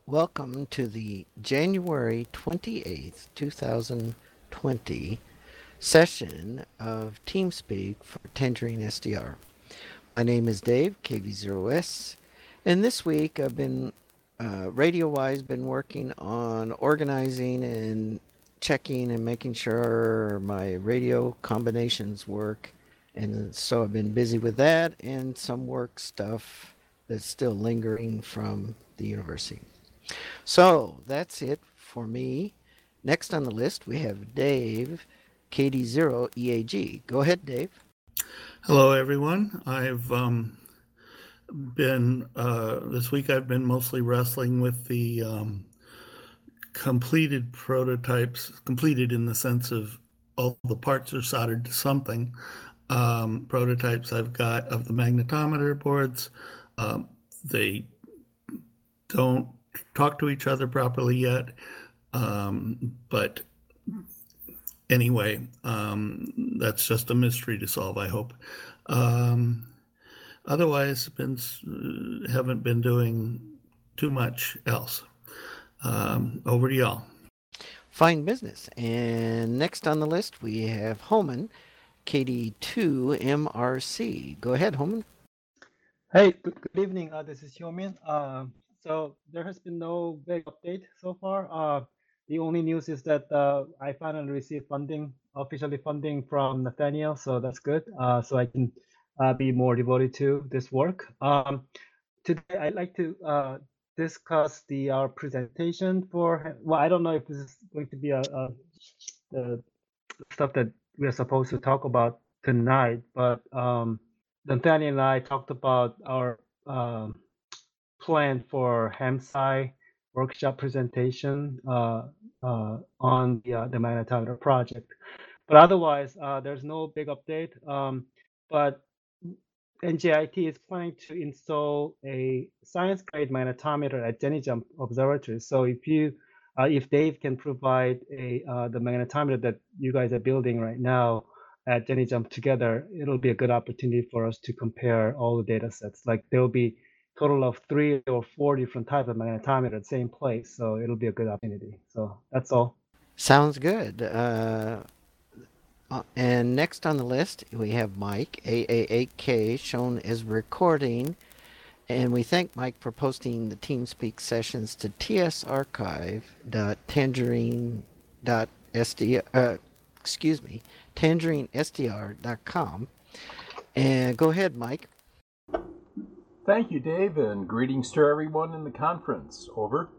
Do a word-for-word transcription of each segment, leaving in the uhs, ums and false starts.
Welcome to the January twenty-eighth, twenty twenty session of TeamSpeak for Tangerine S D R. My name is Dave, K V zero S, and this week I've been, uh, radio-wise, been working on organizing and checking and making sure my radio combinations work. And so I've been busy with that and some work stuff that's still lingering from the university. So that's it for me. Next on the list, we have Dave, K D zero E A G. Go ahead, Dave. Hello, everyone. I've um, been, uh, this week I've been mostly wrestling with the um, completed prototypes, completed in the sense of all the parts are soldered to something. Um, prototypes I've got of the magnetometer boards. Um, they don't talk to each other properly yet, um, but anyway, um, that's just a mystery to solve, I hope. Um, otherwise, been uh, haven't been doing too much else. Um, over to y'all. Fine business. And next on the list, we have Homan, K D two M R C. Go ahead, Homan. Hey, good, good evening. Uh, this is Hyomin. Uh, so there has been no big update so far. Uh, the only news is that uh, I finally received funding, officially funding from Nathaniel, so that's good. Uh, so I can uh, be more devoted to this work. Um, today I'd like to uh, discuss the our presentation for. Well, I don't know if this is going to be a, a the stuff that we are supposed to talk about tonight, but. Um, Nathaniel and I talked about our um, plan for HAMSci workshop presentation uh, uh, on the, uh, the magnetometer project. But otherwise, uh, there's no big update. Um, but N J I T is planning to install a science grade magnetometer at Jenny-Jump Observatory. So if you, uh, if Dave can provide a uh, the magnetometer that you guys are building right now at Jenny-Jump together, it'll be a good opportunity for us to compare all the data sets. Like there will be a total of three or four different types of magnetometer at the same place. So it'll be a good opportunity. So that's all. Sounds good. Uh, uh, and next on the list, we have Mike, A A eight K, shown as recording. And we thank Mike for posting the TeamSpeak sessions to tsarchive.tangerine.sd, uh, excuse me, tangerine S D R dot com. And go ahead, Mike. Thank you, Dave, and greetings to everyone in the conference. Over.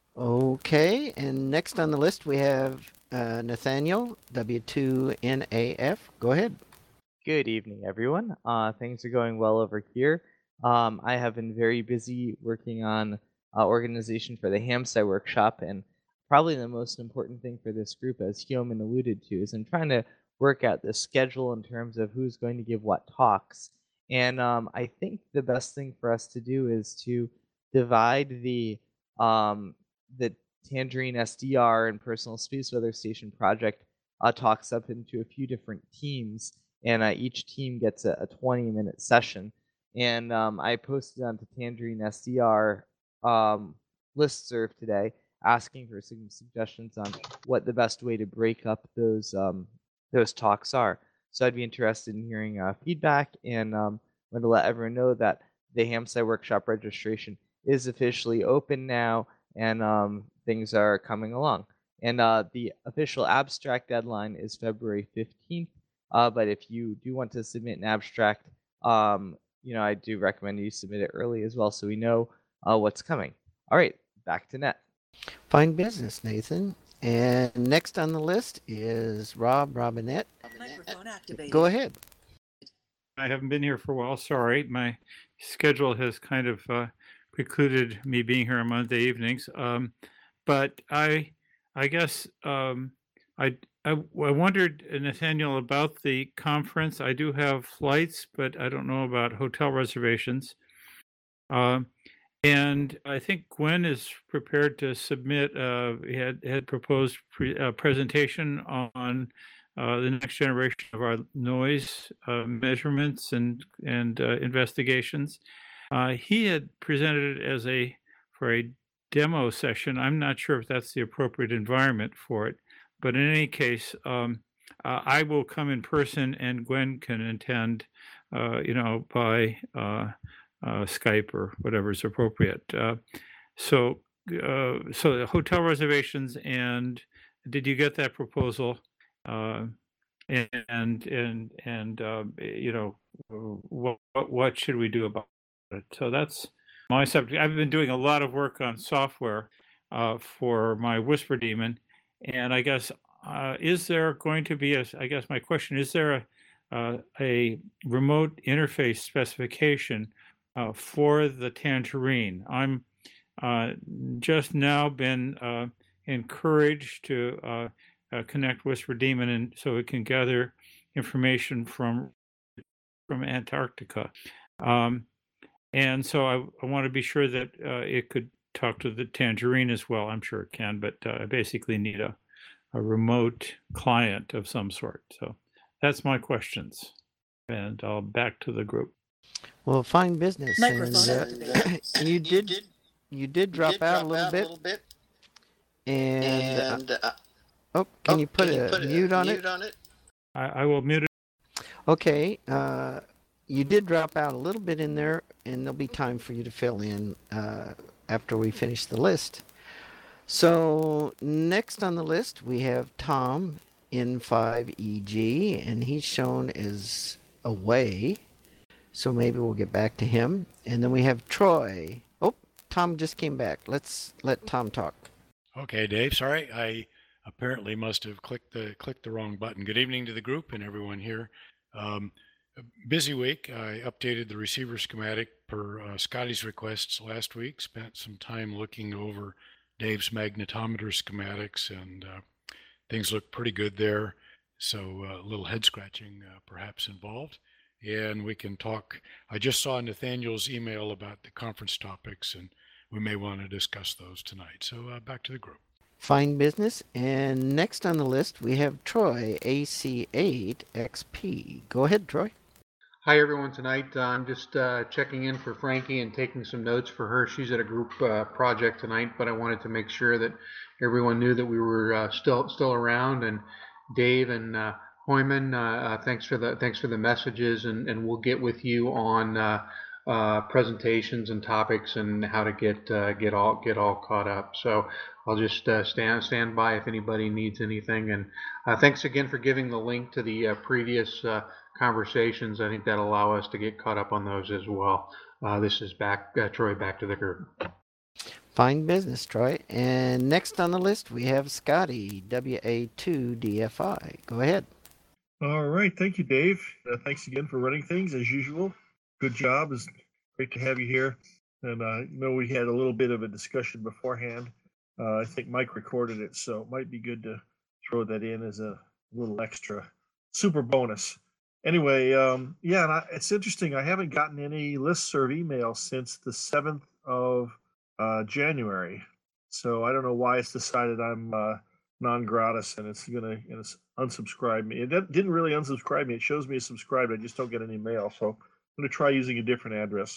Okay, and next on the list we have uh, Nathaniel, W two N A F. Go ahead. Good evening, everyone. Uh, things are going well over here. Um, I have been very busy working on uh, organization for the HAMSci workshop, and probably the most important thing for this group, as Hyomin alluded to, is I'm trying to work out the schedule in terms of who's going to give what talks. And um, I think the best thing for us to do is to divide the um, the Tangerine S D R and Personal Space Weather Station project uh, talks up into a few different teams, and uh, each team gets a twenty minute session. And um, I posted onto Tangerine S D R um, listserv today, asking for some suggestions on what the best way to break up those um, those talks are. So I'd be interested in hearing uh, feedback, and um, I'm going to let everyone know that the HAMSci workshop registration is officially open now, and um, things are coming along. And uh, the official abstract deadline is February fifteenth. Uh, but if you do want to submit an abstract, um, you know, I do recommend you submit it early as well, so we know uh, what's coming. All right, back to net. Fine business, Nathan. And next on the list is Rob Robinette. Microphone activated. Go ahead. I haven't been here for a while. Sorry, my schedule has kind of uh, precluded me being here on Monday evenings. Um, but I, I guess um, I, I, I wondered, Nathaniel, about the conference. I do have flights, but I don't know about hotel reservations. Um, and I think Gwen is prepared to submit. Uh, had had proposed pre, uh, presentation on uh, the next generation of our noise uh, measurements and and uh, investigations. Uh, he had presented it as a for a demo session. I'm not sure if that's the appropriate environment for it, but in any case, um, uh, I will come in person, and Gwen can attend, uh, you know, by uh, uh, Skype or whatever is appropriate. Uh, so, uh, so the hotel reservations, and did you get that proposal? Uh, and and and uh, you know, what what should we do about it? So that's my subject. I've been doing a lot of work on software uh, for my Whisper Daemon, and I guess uh, is there going to be a? I guess my question is: there a uh, a remote interface specification uh, for the Tangerine? I'm uh, just now been uh, encouraged to uh, uh, connect Whisper Daemon, and so it can gather information from from Antarctica. Um, and so I, I want to be sure that uh, it could talk to the Tangerine as well. I'm sure it can, but uh, I basically need a, a remote client of some sort. So that's my questions. And I'll back to the group. Well, fine business. Microphone. And, uh, and you did you did drop did out drop a little out bit. a little bit. And, uh, And uh, oh, can oh, you put can a you put mute a on mute it? on it? I, I will mute it. Okay. Uh, you did drop out a little bit in there, and there'll be time for you to fill in uh, after we finish the list. So next on the list, we have Tom in five E G, and he's shown as away. So maybe we'll get back to him. And then we have Troy. Oh, Tom just came back. Let's let Tom talk. Okay, Dave. Sorry, I apparently must have clicked the clicked the wrong button. Good evening to the group and everyone here. Um, a busy week. I updated the receiver schematic per uh, Scotty's requests last week. Spent some time looking over Dave's magnetometer schematics, and uh, things look pretty good there. So uh, a little head scratching uh, perhaps involved. And we can talk. I just saw Nathaniel's email about the conference topics, and we may want to discuss those tonight. So uh, back to the group. Fine business. And next on the list, we have Troy, A C eight X P. Go ahead, Troy. Hi, everyone. Tonight, uh, I'm just uh, checking in for Frankie and taking some notes for her. She's at a group uh, project tonight, but I wanted to make sure that everyone knew that we were uh, still still around. And Dave and uh, Hoyman, uh, uh, thanks for the thanks for the messages, and, and we'll get with you on uh, uh, presentations and topics and how to get uh, get all get all caught up. So I'll just uh, stand stand by if anybody needs anything. And uh, thanks again for giving the link to the uh, previous uh, conversations. I think that'll allow us to get caught up on those as well. Uh, this is back uh, Troy, back to the group. Fine business, Troy. And next on the list, we have Scotty, W A two D F I. Go ahead. All right. Thank you, Dave. Uh, thanks again for running things as usual. Good job. It's great to have you here. And I uh, know we had a little bit of a discussion beforehand. Uh, I think Mike recorded it, so it might be good to throw that in as a little extra super bonus. Anyway, um, yeah, and I, it's interesting. I haven't gotten any listserv emails since the seventh of uh, January. So I don't know why it's decided I'm uh, non-gratis and it's going to unsubscribe me. It didn't really unsubscribe me. It shows me as subscribed. I just don't get any mail. So I'm going to try using a different address.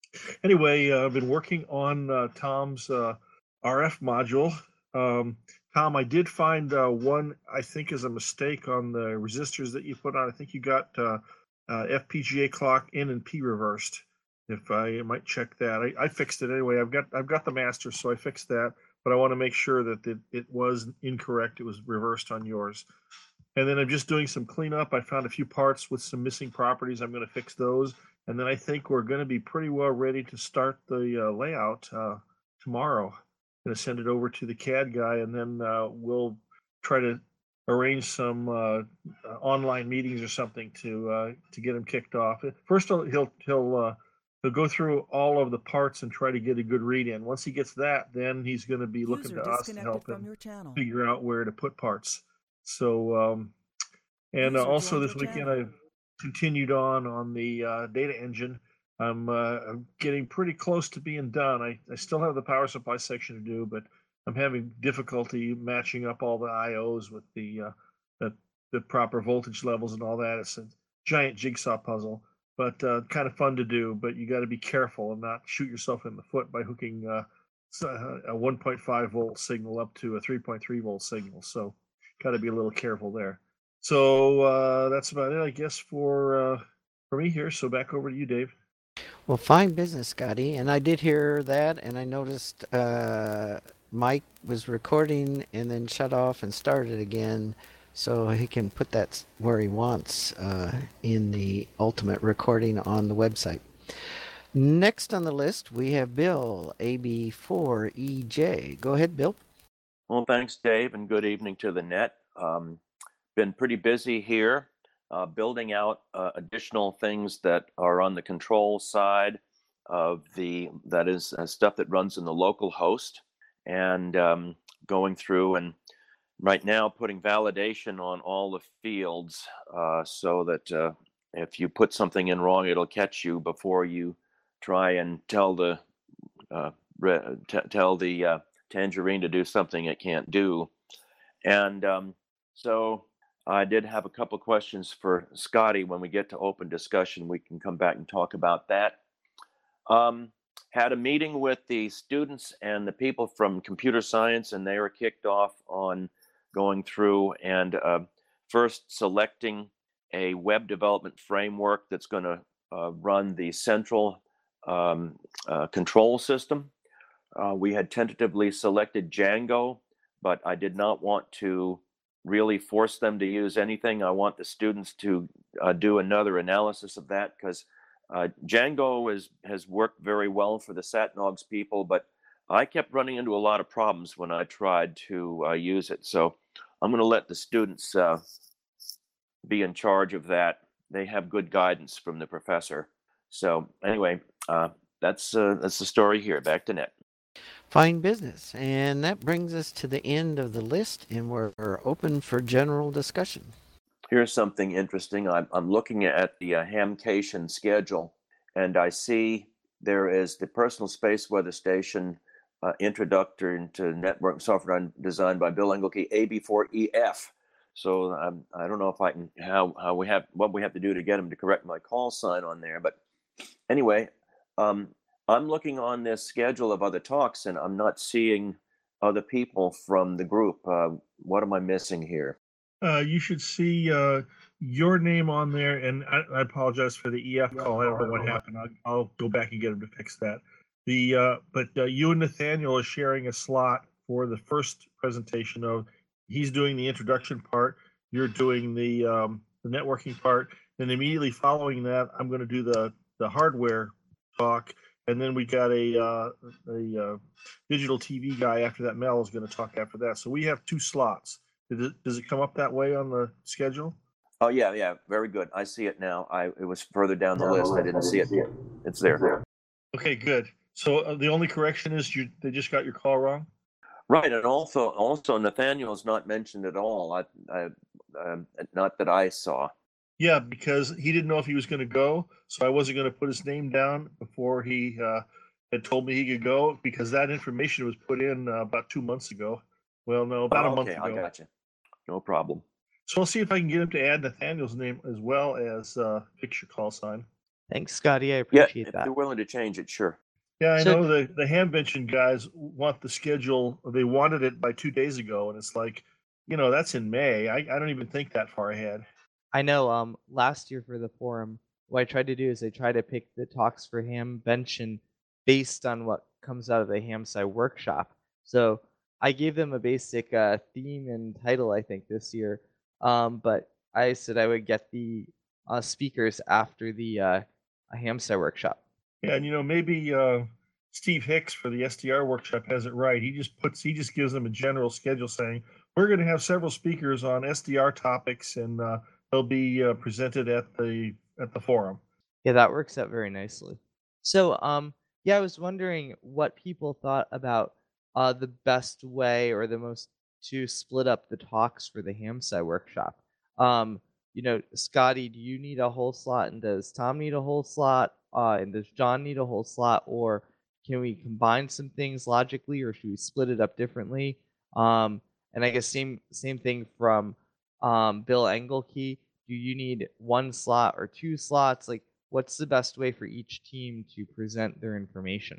Anyway, uh, I've been working on uh, Tom's uh, R F module. Um, Tom, I did find uh, one, I think, is a mistake on the resistors that you put on. I think you got uh, uh, F P G A clock in and P reversed. If I might check that, I, I fixed it anyway. I've got I've got the master, so I fixed that. But I want to make sure that it, it was incorrect. It was reversed on yours. And then I'm just doing some cleanup. I found a few parts with some missing properties. I'm going to fix those. And then I think we're going to be pretty well ready to start the uh, layout uh, tomorrow. Going to send it over to the C A D guy, and then uh, we'll try to arrange some uh, uh, online meetings or something to uh, to get him kicked off. First, he'll he'll he'll, uh, he'll go through all of the parts and try to get a good read in. Once he gets that, then he's going to be looking to us to help him figure out where to put parts. So, um, and uh, also this weekend I've continued on on the uh, data engine. I'm, uh, I'm getting pretty close to being done. I, I still have the power supply section to do, but I'm having difficulty matching up all the I Os with the, uh, the the proper voltage levels and all that. It's a giant jigsaw puzzle, but uh, kind of fun to do. But you got to be careful and not shoot yourself in the foot by hooking uh, a one point five volt signal up to a three point three volt signal. So got to be a little careful there. So uh, that's about it, I guess, for uh, for me here. So back over to you, Dave. Well, fine business, Scotty. And I did hear that, and I noticed uh, Mike was recording and then shut off and started again, so he can put that where he wants uh, in the ultimate recording on the website. Next on the list, we have Bill, A B four E J. Go ahead, Bill. Well, thanks, Dave, and good evening to the net. Um, been pretty busy here, uh, building out uh, additional things that are on the control side of the, that is uh, stuff that runs in the local host, and um, going through and right now putting validation on all the fields uh, so that uh, if you put something in wrong, it'll catch you before you try and tell the uh, re- t- tell the uh, Tangerine to do something it can't do. And um, so I did have a couple questions for Scotty. When we get to open discussion, we can come back and talk about that. Um, had a meeting with the students and the people from computer science, and they were kicked off on going through and uh, first selecting a web development framework that's going to uh, run the central um, uh, control system. Uh, we had tentatively selected Django, but I did not want to really force them to use anything. I want the students to uh, do another analysis of that, because uh, Django is, has worked very well for the SatNogs people, but I kept running into a lot of problems when I tried to uh, use it. So I'm going to let the students uh, be in charge of that. They have good guidance from the professor. So anyway, uh, that's uh, that's the story here. Back to Net. Fine business. And that brings us to the end of the list, and we're open for general discussion. Here's something interesting. I'm, I'm looking at the uh, Hamcation schedule, and I see there is the Personal Space Weather Station uh, Introduction to Network Software Design by Bill Engelke, A B four E F. So um, I don't know if I can, how, how we have, what we have to do to get him to correct my call sign on there. But anyway, um, I'm looking on this schedule of other talks, and I'm not seeing other people from the group. Uh, what am I missing here? Uh, you should see uh, your name on there, and I, I apologize for the E F call. I don't know what happened. I'll, I'll go back and get him to fix that. The uh, but uh, you and Nathaniel are sharing a slot for the first presentation of. He's doing the introduction part. You're doing the um, the networking part. Then immediately following that, I'm going to do the the hardware talk. And then we got a uh, a uh, digital T V guy after that. Mel is going to talk after that. So we have two slots. Does it, does it come up that way on the schedule? Oh yeah, yeah, very good. I see it now. I it was further down the list. I didn't see it. It's there. Okay, good. So uh, the only correction is you they just got your call wrong. Right, and also also Nathaniel is not mentioned at all. I, I um, not that I saw. Yeah, because he didn't know if he was going to go, so I wasn't going to put his name down before he uh, had told me he could go, because that information was put in uh, about two months ago. Well, no, about oh, a month okay, ago. I got you. No problem. So I'll see if I can get him to add Nathaniel's name as well as uh, fix your call sign. Thanks, Scotty. I Yeah, appreciate if that. you're willing to change it, sure. Yeah, I So- know the the Hamvention guys want the schedule. They wanted it by two days ago, and it's like, you know, that's in May. I, I don't even think that far ahead. I know um last year for the forum, what I tried to do is I tried to pick the talks for Hamvention based on what comes out of the Hamsci workshop. So I gave them a basic uh, theme and title, I think, this year. Um, but I said I would get the uh, speakers after the uh, Hamsci workshop. Yeah, and you know, maybe uh, Steve Hicks for the S D R workshop has it right. He just puts he just gives them a general schedule saying we're going to have several speakers on S D R topics, and uh, they'll be uh, presented at the at the forum. Yeah, that works out very nicely. So, um, yeah, I was wondering what people thought about uh, the best way or the most to split up the talks for the Hamsci workshop. Um, you know, Scotty, do you need a whole slot, and does Tom need a whole slot, uh, and does John need a whole slot, or can we combine some things logically, or should we split it up differently? Um, and I guess same same thing from um, Bill Engelke. Do you need one slot or two slots? Like, what's the best way for each team to present their information?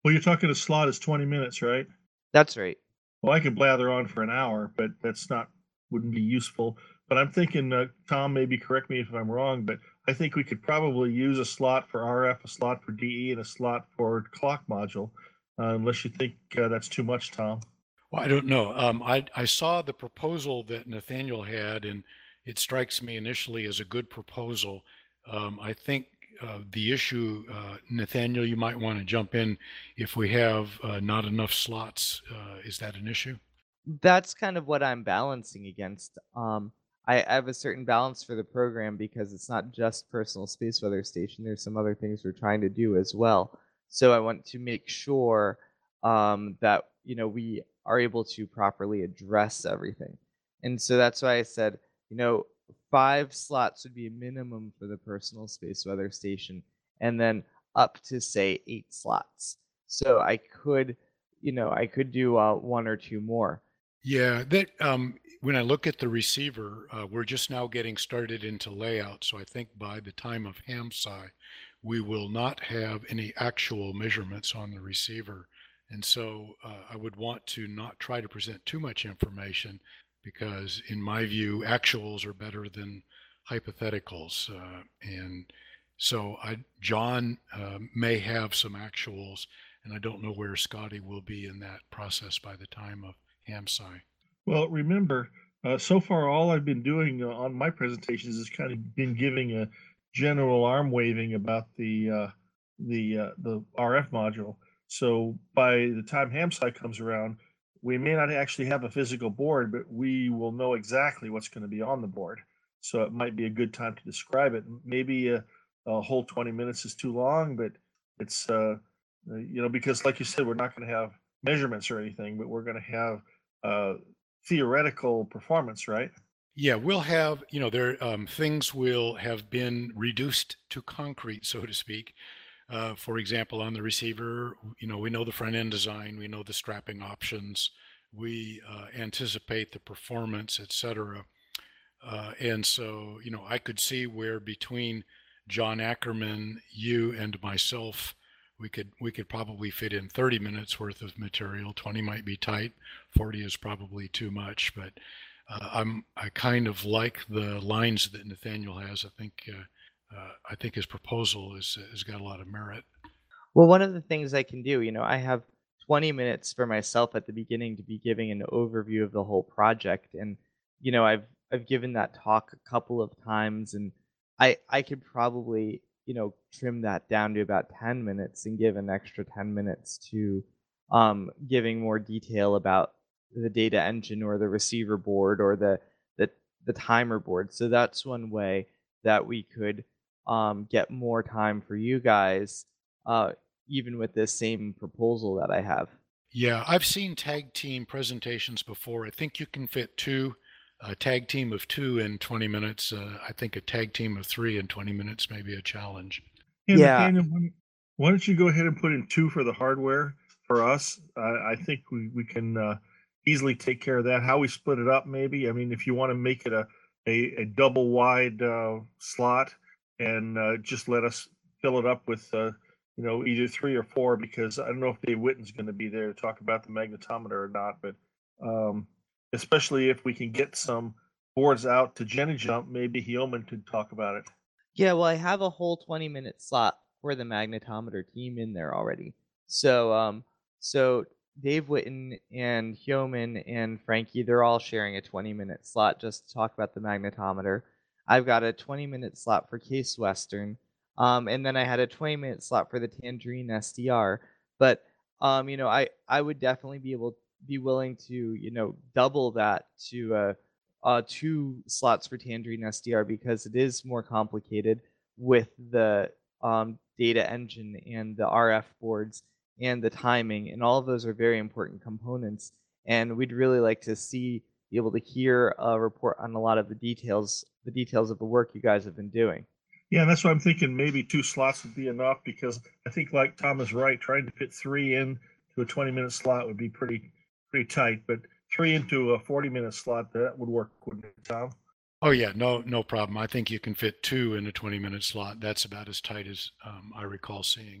Well, you're talking a slot is twenty minutes, right? That's right. Well, I could blather on for an hour, but that's not wouldn't be useful. But I'm thinking, uh, Tom, maybe correct me if I'm wrong, but I think we could probably use a slot for R F, a slot for D E, and a slot for clock module, uh, unless you think uh, that's too much, Tom. Well, I don't know. Um, I, I saw the proposal that Nathaniel had, and it strikes me initially as a good proposal. Um, I think uh, the issue, uh, Nathaniel, you might want to jump in if we have uh, not enough slots. Uh, is that an issue? That's kind of what I'm balancing against. Um, I, I have a certain balance for the program because it's not just Personal Space Weather Station. There's some other things we're trying to do as well. So I want to make sure um, that you know we are able to properly address everything. And so that's why I said, you know, five slots would be a minimum for the Personal Space Weather Station, and then up to say eight slots. So I could, you know, I could do uh, one or two more. Yeah, that um, when I look at the receiver, uh, we're just now getting started into layout. So I think by the time of HAMSci, we will not have any actual measurements on the receiver. And so uh, I would want to not try to present too much information because in my view, actuals are better than hypotheticals. Uh, and so I, John uh, may have some actuals, and I don't know where Scotty will be in that process by the time of HAMSci. Well, remember, uh, so far all I've been doing uh, on my presentations is kind of been giving a general arm waving about the uh, the uh, the R F module. So by the time HAMSci comes around, we may not actually have a physical board, but we will know exactly what's going to be on the board. So it might be a good time to describe it. Maybe a, a whole twenty minutes is too long, but it's uh, you know because like you said, we're not going to have measurements or anything, but we're going to have uh, theoretical performance, right? Yeah, we'll have, you know, there um, things will have been reduced to concrete, so to speak. Uh, for example, on the receiver, you know, we know the front end design, we know the strapping options, we uh, anticipate the performance, et cetera. Uh, and so, you know, I could see where between John Ackerman, you, and myself, we could we could probably fit in thirty minutes worth of material. twenty might be tight, forty is probably too much, but uh, I'm I kind of like the lines that Nathaniel has. I think uh, uh, I think his proposal is has got a lot of merit. Well, one of the things I can do, you know, I have twenty minutes for myself at the beginning to be giving an overview of the whole project, and you know, I've I've given that talk a couple of times, and I I could probably you know trim that down to about ten minutes and give an extra ten minutes to um, giving more detail about the data engine or the receiver board or the the the timer board. So that's one way that we could um, get more time for you guys. Uh, even with this same proposal that I have. Yeah, I've seen tag team presentations before. I think you can fit two, a tag team of two in twenty minutes. Uh, I think a tag team of three in twenty minutes may be a challenge. Hey, Yeah. Nathaniel, why don't- why don't you go ahead and put in two for the hardware for us? I I think we, we can uh, easily take care of that. How we split it up, maybe. I mean, if you want to make it a, a, a double wide uh, slot and uh, just let us fill it up with uh, you know, either three or four, because I don't know if Dave Witten's going to be there to talk about the magnetometer or not, but um, especially if we can get some boards out to Jenny Jump, maybe Heoman could talk about it. Yeah, well, I have a whole twenty minute slot for the magnetometer team in there already. So, um, so Dave Witten and Heoman and Frankie, they're all sharing a twenty minute slot just to talk about the magnetometer. I've got a twenty minute slot for Case Western. Um, and then I had a twenty minute slot for the Tangerine S D R. But um, you know, I I would definitely be able be willing to you know double that to uh, uh two slots for Tangerine S D R because it is more complicated with the um, data engine and the R F boards and the timing, and all of those are very important components. And we'd really like to see be able to hear a report on a lot of the details the details of the work you guys have been doing. Yeah, that's why I'm thinking maybe two slots would be enough, because I think, like Tom is right, trying to fit three in to a twenty minute slot would be pretty pretty tight, but three into a forty minute slot, that would work, wouldn't it, Tom? Oh yeah, no no problem. I think you can fit two in a twenty minute slot. That's about as tight as um, I recall seeing.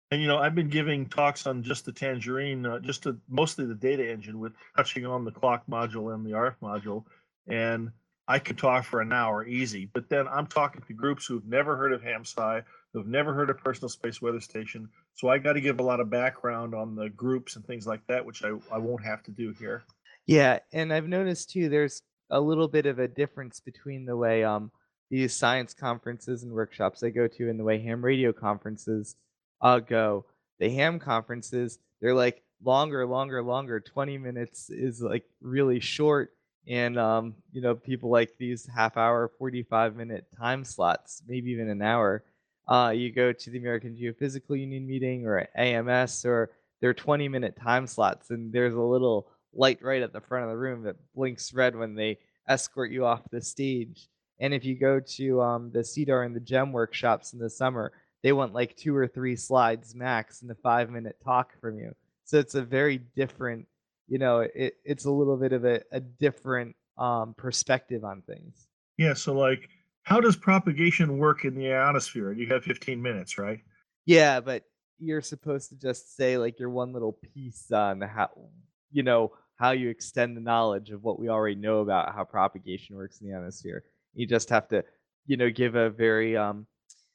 And you know, I've been giving talks on just the Tangerine, uh, just to, mostly the data engine, with touching on the clock module and the R F module, and I could talk for an hour easy. But then I'm talking to groups who've never heard of HAMSci, who've never heard of Personal Space Weather Station. So I got to give a lot of background on the groups and things like that, which I, I won't have to do here. Yeah, and I've noticed too, there's a little bit of a difference between the way um these science conferences and workshops I go to and the way ham radio conferences uh go. The ham conferences, they're like longer, longer, longer. twenty minutes is like really short, and um, you know, people like these half hour, forty-five minute time slots, maybe even an hour. Uh, you go to the American Geophysical Union meeting or A M S, or they're twenty minute time slots, and there's a little light right at the front of the room that blinks red when they escort you off the stage. And if you go to um, the C D A R and the GEM workshops in the summer, they want like two or three slides max and a five minute talk from you. So it's a very different, you know, it, it's a little bit of a, a different um, perspective on things. Yeah. So like, how does propagation work in the ionosphere? You have fifteen minutes, right? Yeah, but you're supposed to just say like your one little piece on how, you know, how you extend the knowledge of what we already know about how propagation works in the ionosphere. You just have to, you know, give a very um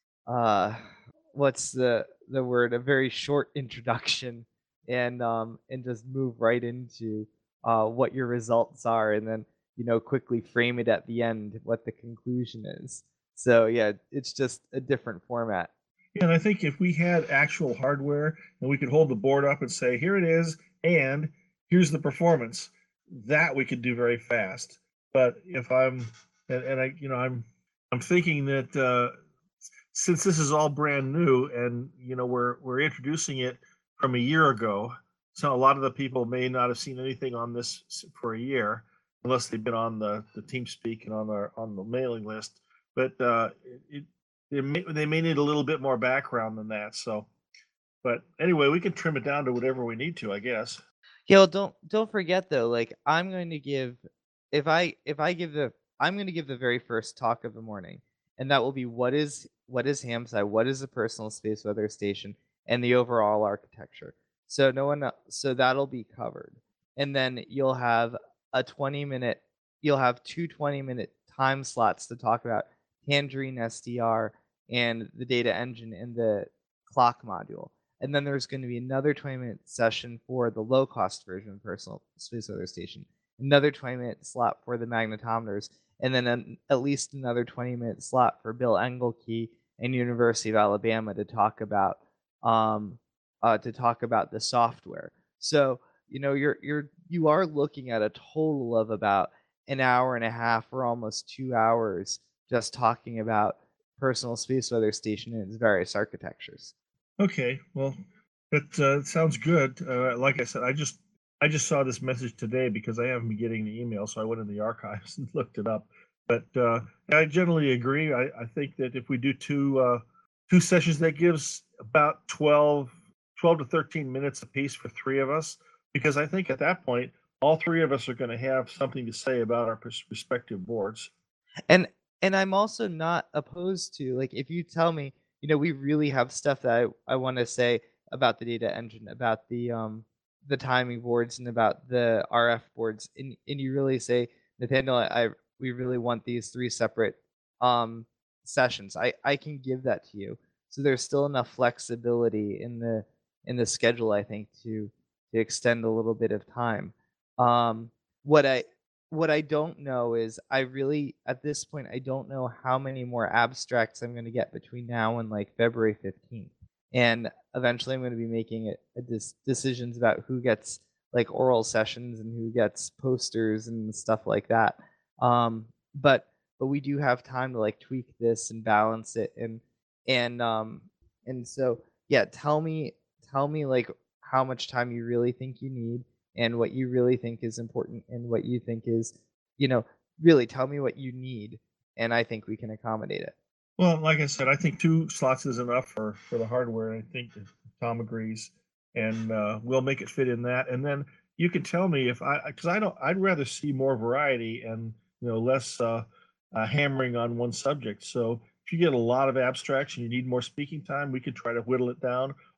uh what's the the word, a very short introduction, and um and just move right into uh what your results are, and then, you know, quickly frame it at the end what the conclusion is. So yeah, it's just a different format. Yeah, and I think if we had actual hardware and we could hold the board up and say, here it is, and here's the performance, that we could do very fast. But if I'm, and, and I, you know, I'm, I'm thinking that uh, since this is all brand new, and you know, we're we're introducing it from a year ago, so a lot of the people may not have seen anything on this for a year, unless they've been on the the TeamSpeak and on our on the mailing list. But uh, it, they may, they may need a little bit more background than that. So, but anyway, we can trim it down to whatever we need to, I guess. Yeah, well, don't don't forget though, like I'm going to give, if I if I give the I'm going to give the very first talk of the morning, and that will be what is what is HAMSci, what is a personal space weather station, and the overall architecture. So no one so that'll be covered. And then you'll have a twenty minute you'll have two twenty minute time slots to talk about Tangerine S D R and the data engine and the clock module. And then there's going to be another twenty minute session for the low cost version of Personal Space Weather Station, another twenty minute slot for the magnetometers, and then an, at least another twenty minute slot for Bill Engelke and University of Alabama to talk about um, uh, to talk about the software. So you know you're you're you are looking at a total of about an hour and a half or almost two hours just talking about Personal Space Weather Station and its various architectures. Okay, well, that uh, sounds good. Uh, like I said, I just I just saw this message today because I haven't been getting the email, so I went in the archives and looked it up. But uh, I generally agree. I, I think that if we do two uh, two sessions, that gives about twelve, twelve to thirteen minutes apiece for three of us, because I think at that point, all three of us are going to have something to say about our respective boards. And and I'm also not opposed to, like, if you tell me, you know, we really have stuff that I, I want to say about the data engine, about the um the timing boards, and about the R F boards, and and you really say, Nathaniel, I, I we really want these three separate um sessions. I I can give that to you. So there's still enough flexibility in the in the schedule, I think, to to extend a little bit of time. Um, what I what I don't know is, I really, at this point, I don't know how many more abstracts I'm going to get between now and like February fifteenth. And eventually I'm going to be making it a dis- decisions about who gets like oral sessions and who gets posters and stuff like that. Um, but but we do have time to like tweak this and balance it, and and um and so yeah, tell me tell me like how much time you really think you need, and what you really think is important, and what you think is, you know, really tell me what you need, and I think we can accommodate it. Well, like I said, I think two slots is enough for, for the hardware. I think Tom agrees, and uh, we'll make it fit in that. And then you can tell me if I, because I don't, I'd rather see more variety and, you know, less uh, uh, hammering on one subject. So if you get a lot of abstracts and you need more speaking time, we could try to whittle it down.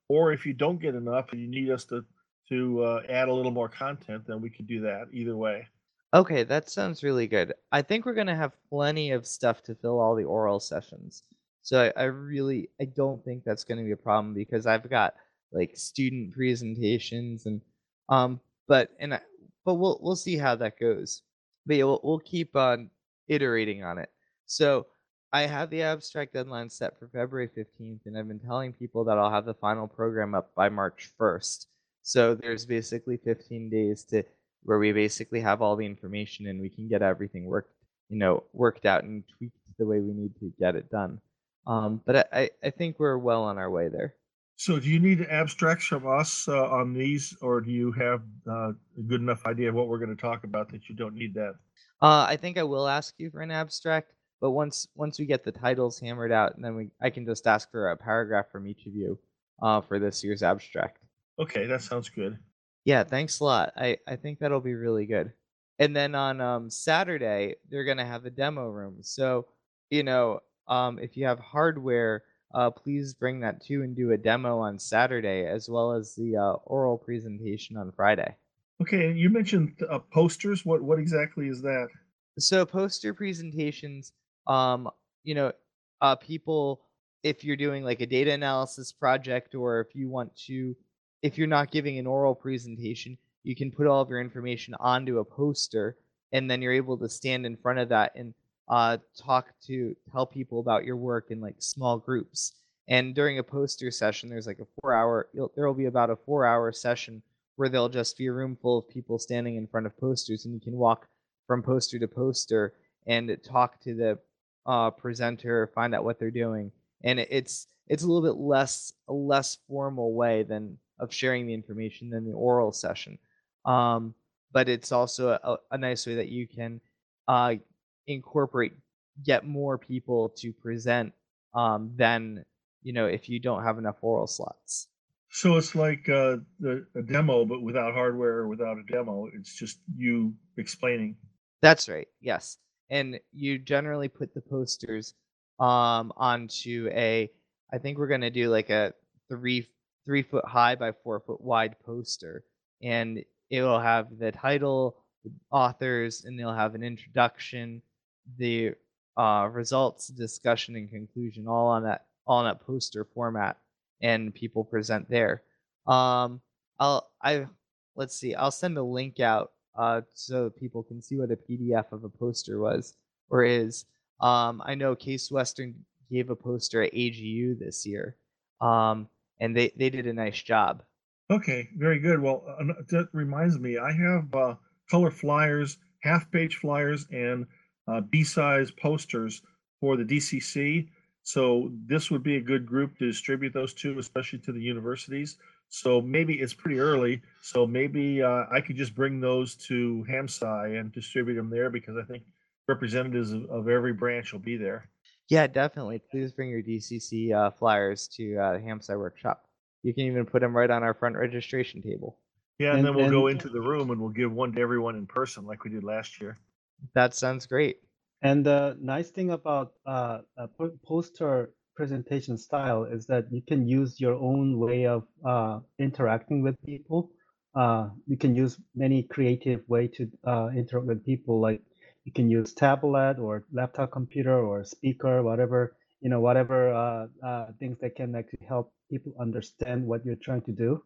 or if you don't get enough and you need us to to uh, add a little more content, then we could do that either way. Okay, that sounds really good. I think we're gonna have plenty of stuff to fill all the oral sessions. So I, I really I don't think that's gonna be a problem because I've got like student presentations and um but and I, but we'll we'll see how that goes. But yeah, we'll we'll keep on iterating on it. So I have the abstract deadline set for February fifteenth, and I've been telling people that I'll have the final program up by March first. So there's basically fifteen days to where we basically have all the information and we can get everything worked, you know, worked out and tweaked the way we need to get it done. Um, but I, I think we're well on our way there. So do you need abstracts from us uh, on these, or do you have uh, a good enough idea of what we're going to talk about that you don't need that? Uh, I think I will ask you for an abstract, but once once we get the titles hammered out, then we I can just ask for a paragraph from each of you uh, for this year's abstract. Okay, that sounds good. Yeah, thanks a lot. I, I think that'll be really good. And then on um, Saturday, they're going to have a demo room. So, you know, um, if you have hardware, uh, please bring that too and do a demo on Saturday as well as the uh, oral presentation on Friday. Okay, and you mentioned uh, posters. What what exactly is that? So poster presentations, um, you know, uh, people, if you're doing like a data analysis project or if you want to, if you're not giving an oral presentation, you can put all of your information onto a poster and then you're able to stand in front of that and uh, talk to, tell people about your work in like small groups. And during a poster session, there's like a four hour, there will be about a four hour session where there'll just be a room full of people standing in front of posters and you can walk from poster to poster and talk to the uh, presenter, find out what they're doing. And it's it's a little bit less a less formal way than of sharing the information than the oral session. Um, but it's also a, a nice way that you can uh, incorporate, get more people to present um, than, you know, if you don't have enough oral slots. So it's like uh, the, a demo, but without hardware or without a demo. It's just you explaining. That's right. Yes. And you generally put the posters um, onto a, I think we're going to do like a three, three foot high by four foot wide poster. And it will have the title, the authors, and they'll have an introduction, the uh, results, discussion, and conclusion all on that, all on that poster format. And people present there. Um, I'll, I, let's see, I'll send a link out uh, so people can see what a P D F of a poster was or is. Um, I know Case Western gave a poster at A G U this year, um, and they, they did a nice job. Okay, very good. Well, uh, that reminds me, I have uh, color flyers, half-page flyers, and uh, B-size posters for the D C C. So this would be a good group to distribute those to, especially to the universities. So maybe it's pretty early. So maybe uh, I could just bring those to HamSci and distribute them there because I think representatives of, of every branch will be there. Yeah, definitely. Please bring your D C C uh, flyers to uh, the HamSci workshop. You can even put them right on our front registration table. Yeah, and, And- then we'll and- go into the room and we'll give one to everyone in person like we did last year. That sounds great. And the nice thing about uh, a po- poster presentation style is that you can use your own way of uh, interacting with people. Uh, you can use many creative way to uh, interact with people. Like you can use tablet or laptop computer or speaker, whatever you know, whatever uh, uh, things that can actually help people understand what you're trying to do.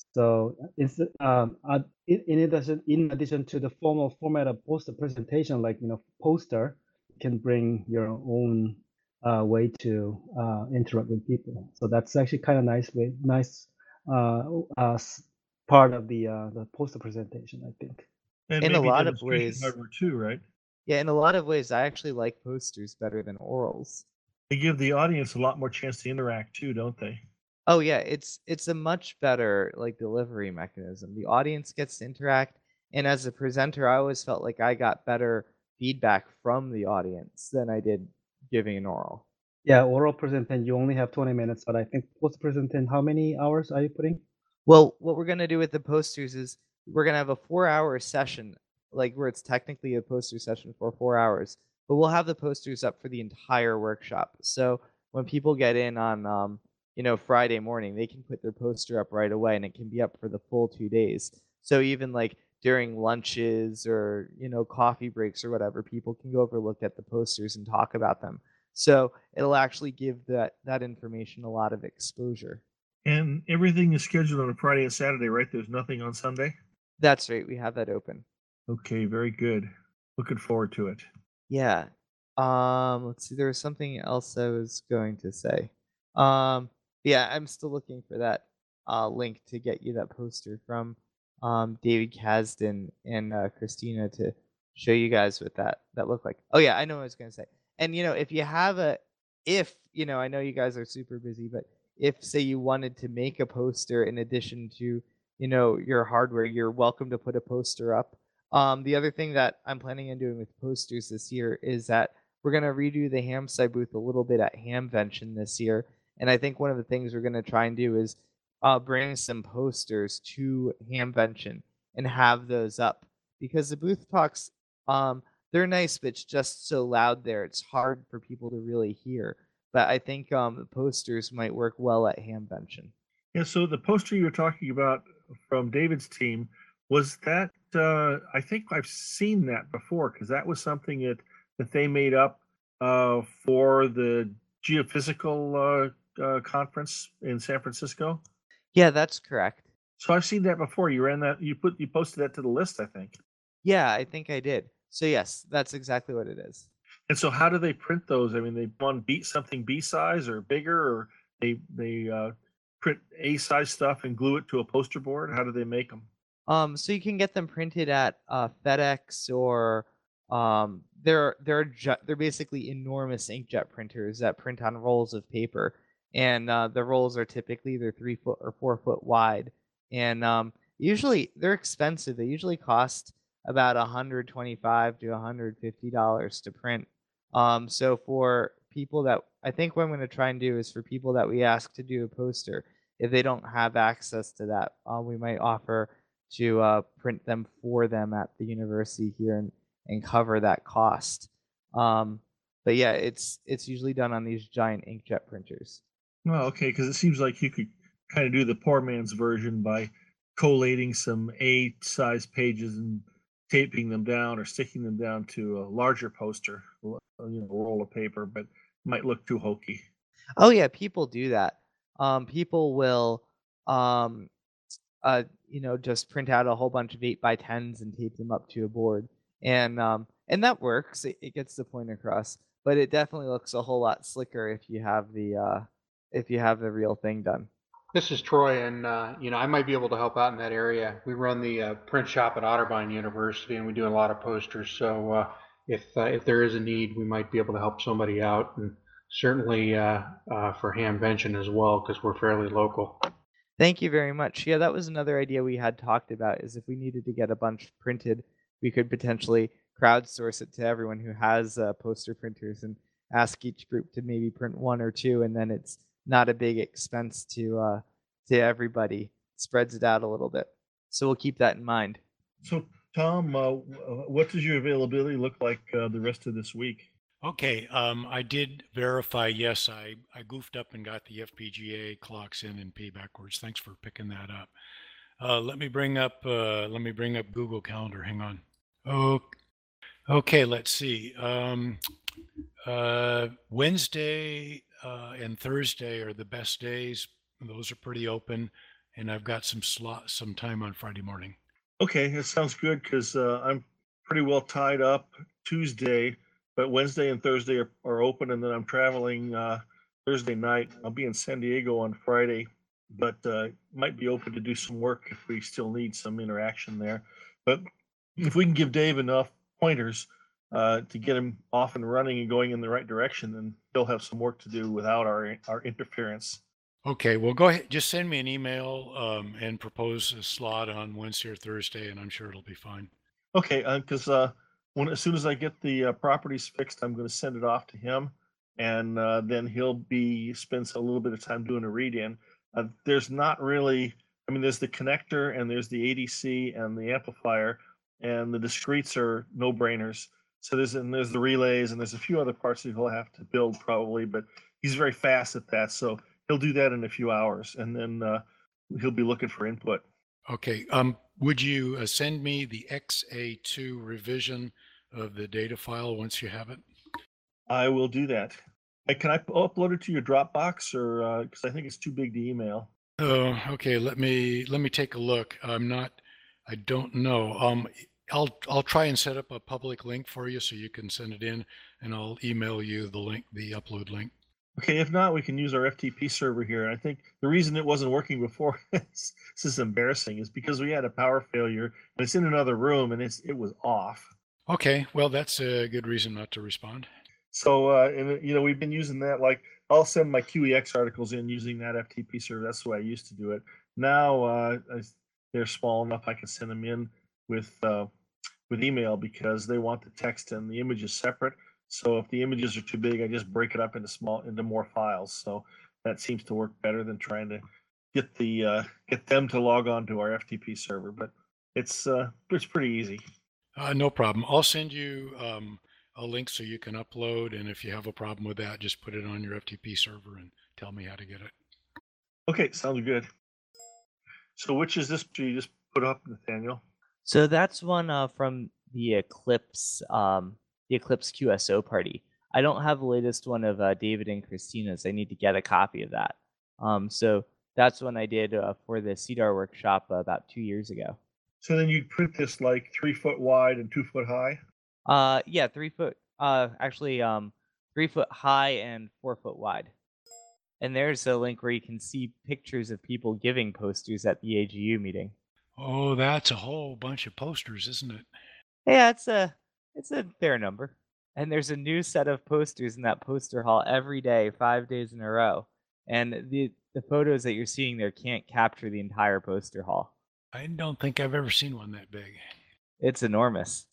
So it's um, uh, in, in addition in addition to the formal format of poster presentation, like you know poster, you can bring your own uh, way to uh, interact with people. So that's actually kind of nice way, nice uh, uh, s- part of the uh, the poster presentation, I think. And In a maybe lot of demonstration ways. hardware too, right? Yeah, in a lot of ways, I actually like posters better than orals. They give the audience a lot more chance to interact too, don't they? Oh yeah, it's it's a much better like delivery mechanism. The audience gets to interact, and as a presenter, I always felt like I got better feedback from the audience than I did giving an oral. Yeah, oral presentation, you only have twenty minutes, but I think poster presentation, how many hours are you putting? Well, what we're gonna do with the posters is we're gonna have a four-hour session, like where it's technically a poster session for four hours, but we'll have the posters up for the entire workshop. So when people get in on um, you know, Friday morning, they can put their poster up right away and it can be up for the full two days. So even like during lunches or, you know, coffee breaks or whatever, people can go over, look at the posters and talk about them. So it'll actually give that that information a lot of exposure. And everything is scheduled on a Friday and Saturday, right? There's nothing on Sunday? That's right. We have that open. Okay, very good. Looking forward to it. Yeah. Um, let's see. There was something else I was going to say. Um, yeah, I'm still looking for that uh, link to get you that poster from um, David Kasdan and uh, Christina to show you guys what that that looked like. Oh yeah, I know what I was going to say. And you know, if you have a, if you know, I know you guys are super busy, but if say you wanted to make a poster in addition to you know your hardware, you're welcome to put a poster up. Um, the other thing that I'm planning on doing with posters this year is that we're going to redo the Hamsci booth a little bit at Hamvention this year. And I think one of the things we're going to try and do is uh, bring some posters to Hamvention and have those up. Because the booth talks, um, they're nice, but it's just so loud there. It's hard for people to really hear. But I think um, the posters might work well at Hamvention. Yeah, so the poster you were talking about from David's team, was that, uh, I think I've seen that before, because that was something that, that they made up uh, for the geophysical uh, uh, conference in San Francisco. Yeah, that's correct. So I've seen that before. You ran that, you put, you posted that to the list, I think. Yeah, I think I did. So yes, that's exactly what it is. And so how do they print those? I mean, they want beat something B size or bigger, or they, they uh, print A size stuff and glue it to a poster board? How do they make them? Um, so you can get them printed at uh, FedEx or um, they're they're ju- they're basically enormous inkjet printers that print on rolls of paper, and uh, the rolls are typically either three foot or four foot wide, and um, usually they're expensive. They usually cost about one hundred twenty-five to one hundred fifty dollars to print. Um, so for people that I think what I'm going to try and do is for people that we ask to do a poster, if they don't have access to that, uh, we might offer to uh, print them for them at the university here and, and cover that cost. Um, but yeah, it's it's usually done on these giant inkjet printers. Well, okay, because it seems like you could kind of do the poor man's version by collating some A-size pages and taping them down or sticking them down to a larger poster, you know, roll of paper, but might look too hokey. Oh yeah, people do that. Um, people will um, uh, you know, just print out a whole bunch of eight by tens and tape them up to a board. And um, and that works. It, it gets the point across. But it definitely looks a whole lot slicker if you have the uh, if you have the real thing done. This is Troy, and uh, you know I might be able to help out in that area. We run the uh, print shop at Otterbein University, and we do a lot of posters. So uh, if uh, if there is a need, we might be able to help somebody out, and certainly uh, uh, for Hamvention as well, because we're fairly local. Thank you very much. Yeah, that was another idea we had talked about, is if we needed to get a bunch printed, we could potentially crowdsource it to everyone who has uh, poster printers and ask each group to maybe print one or two, and then it's not a big expense to uh, to everybody. Spreads it out a little bit. So we'll keep that in mind. So Tom, uh, what does your availability look like uh, the rest of this week? Okay, um, I did verify. Yes, I, I goofed up and got the F P G A clocks in and pay backwards. Thanks for picking that up. Uh, let me bring up uh, let me bring up Google Calendar. Hang on. Oh, okay. Let's see. Um, uh, Wednesday uh, and Thursday are the best days. Those are pretty open, and I've got some slot some time on Friday morning. Okay, that sounds good because uh, I'm pretty well tied up Tuesday. But Wednesday and Thursday are, are open, and then I'm traveling uh, Thursday night. I'll be in San Diego on Friday, but uh, might be open to do some work if we still need some interaction there. But if we can give Dave enough pointers uh, to get him off and running and going in the right direction, then he'll have some work to do without our our interference. Okay, well, go ahead. Just send me an email um, and propose a slot on Wednesday or Thursday, and I'm sure it'll be fine. Okay, because uh, When, as soon as I get the uh, properties fixed, I'm going to send it off to him, and uh, then he'll be spends a little bit of time doing a read-in. Uh, there's not really, I mean, there's the connector and there's the A D C and the amplifier, and the discretes are no-brainers. So there's and there's the relays and there's a few other parts that he'll have to build probably, but he's very fast at that. So he'll do that in a few hours, and then uh, he'll be looking for input. Okay. Um, would you uh, send me the X A two revision of the data file once you have it? I will do that. Hey, can I p- upload it to your Dropbox, or because I think it's too big to email? Oh, okay. Let me let me take a look. I'm not. I don't know. Um, I'll I'll try and set up a public link for you so you can send it in, and I'll email you the link, the upload link. Okay, if not, we can use our F T P server here. I think the reason it wasn't working before, this is embarrassing, is because we had a power failure, and it's in another room, and it's it was off. Okay. Well, that's a good reason not to respond. So, uh, and you know, we've been using that. Like, I'll send my Q E X articles in using that F T P server. That's the way I used to do it. Now uh, I, they're small enough I can send them in with uh, with email because they want the text and the images separate. So if the images are too big, I just break it up into small into more files. So that seems to work better than trying to get the uh, get them to log on to our F T P server. But it's uh, it's pretty easy. Uh, no problem. I'll send you um, a link so you can upload, and if you have a problem with that, just put it on your F T P server and tell me how to get it. Okay, sounds good. So which is this you just put up, Nathaniel? So that's one uh, from the Eclipse, um, the Eclipse Q S O party. I don't have the latest one of uh, David and Christina's. I need to get a copy of that. Um, so that's one I did uh, for the C D A R workshop uh, about two years ago. So then you'd print this like three foot wide and two foot high? Uh, yeah, three foot. Uh, actually, um, three foot high and four foot wide. And there's a link where you can see pictures of people giving posters at the A G U meeting. Oh, that's a whole bunch of posters, isn't it? Yeah, it's a it's a fair number. And there's a new set of posters in that poster hall every day, five days in a row. And the the photos that you're seeing there can't capture the entire poster hall. I don't think I've ever seen one that big. It's enormous.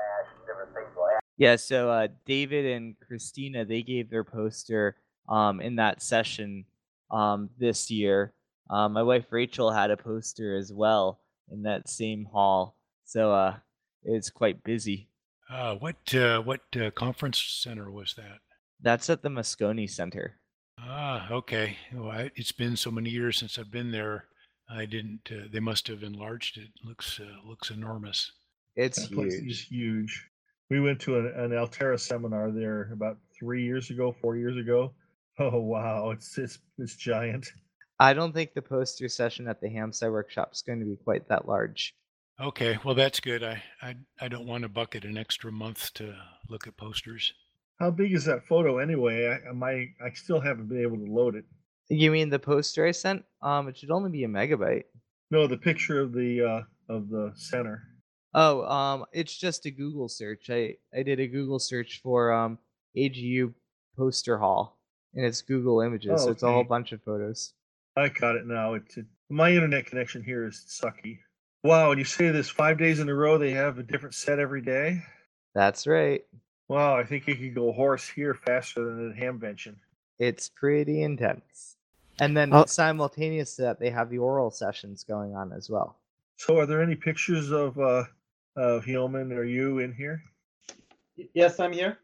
Yeah, so uh, David and Christina, they gave their poster um, in that session um, this year. Um, my wife Rachel had a poster as well in that same hall. So uh, it's quite busy. Uh, what uh, what uh, conference center was that? That's at the Moscone Center. Ah, okay. Well, I, it's been so many years since I've been there. I didn't. Uh, they must have enlarged it. Looks uh, looks enormous. It's That place huge. is huge. We went to an, an Altera seminar there about three years ago, four years ago. Oh wow, it's it's it's giant. I don't think the poster session at the Hamsci workshop is going to be quite that large. Okay, well that's good. I I, I don't want to bucket an extra month to look at posters. How big is that photo anyway? I I, my, I still haven't been able to load it. You mean the poster I sent? Um, it should only be a megabyte. No, the picture of the uh, of the center. Oh, um, it's just a Google search. I, I did a Google search for um A G U poster hall, and it's Google Images, Oh, so it's a whole okay. bunch of photos. I got it now. It's it, my internet connection here is sucky. Wow, and you say this five days in a row they have a different set every day? That's right. Wow, I think it could go horse here faster than at Hamvention. It's pretty intense. And then Oh. simultaneous to that, they have the oral sessions going on as well. So are there any pictures of uh of Hillman or you in here? Y- Yes, I'm here.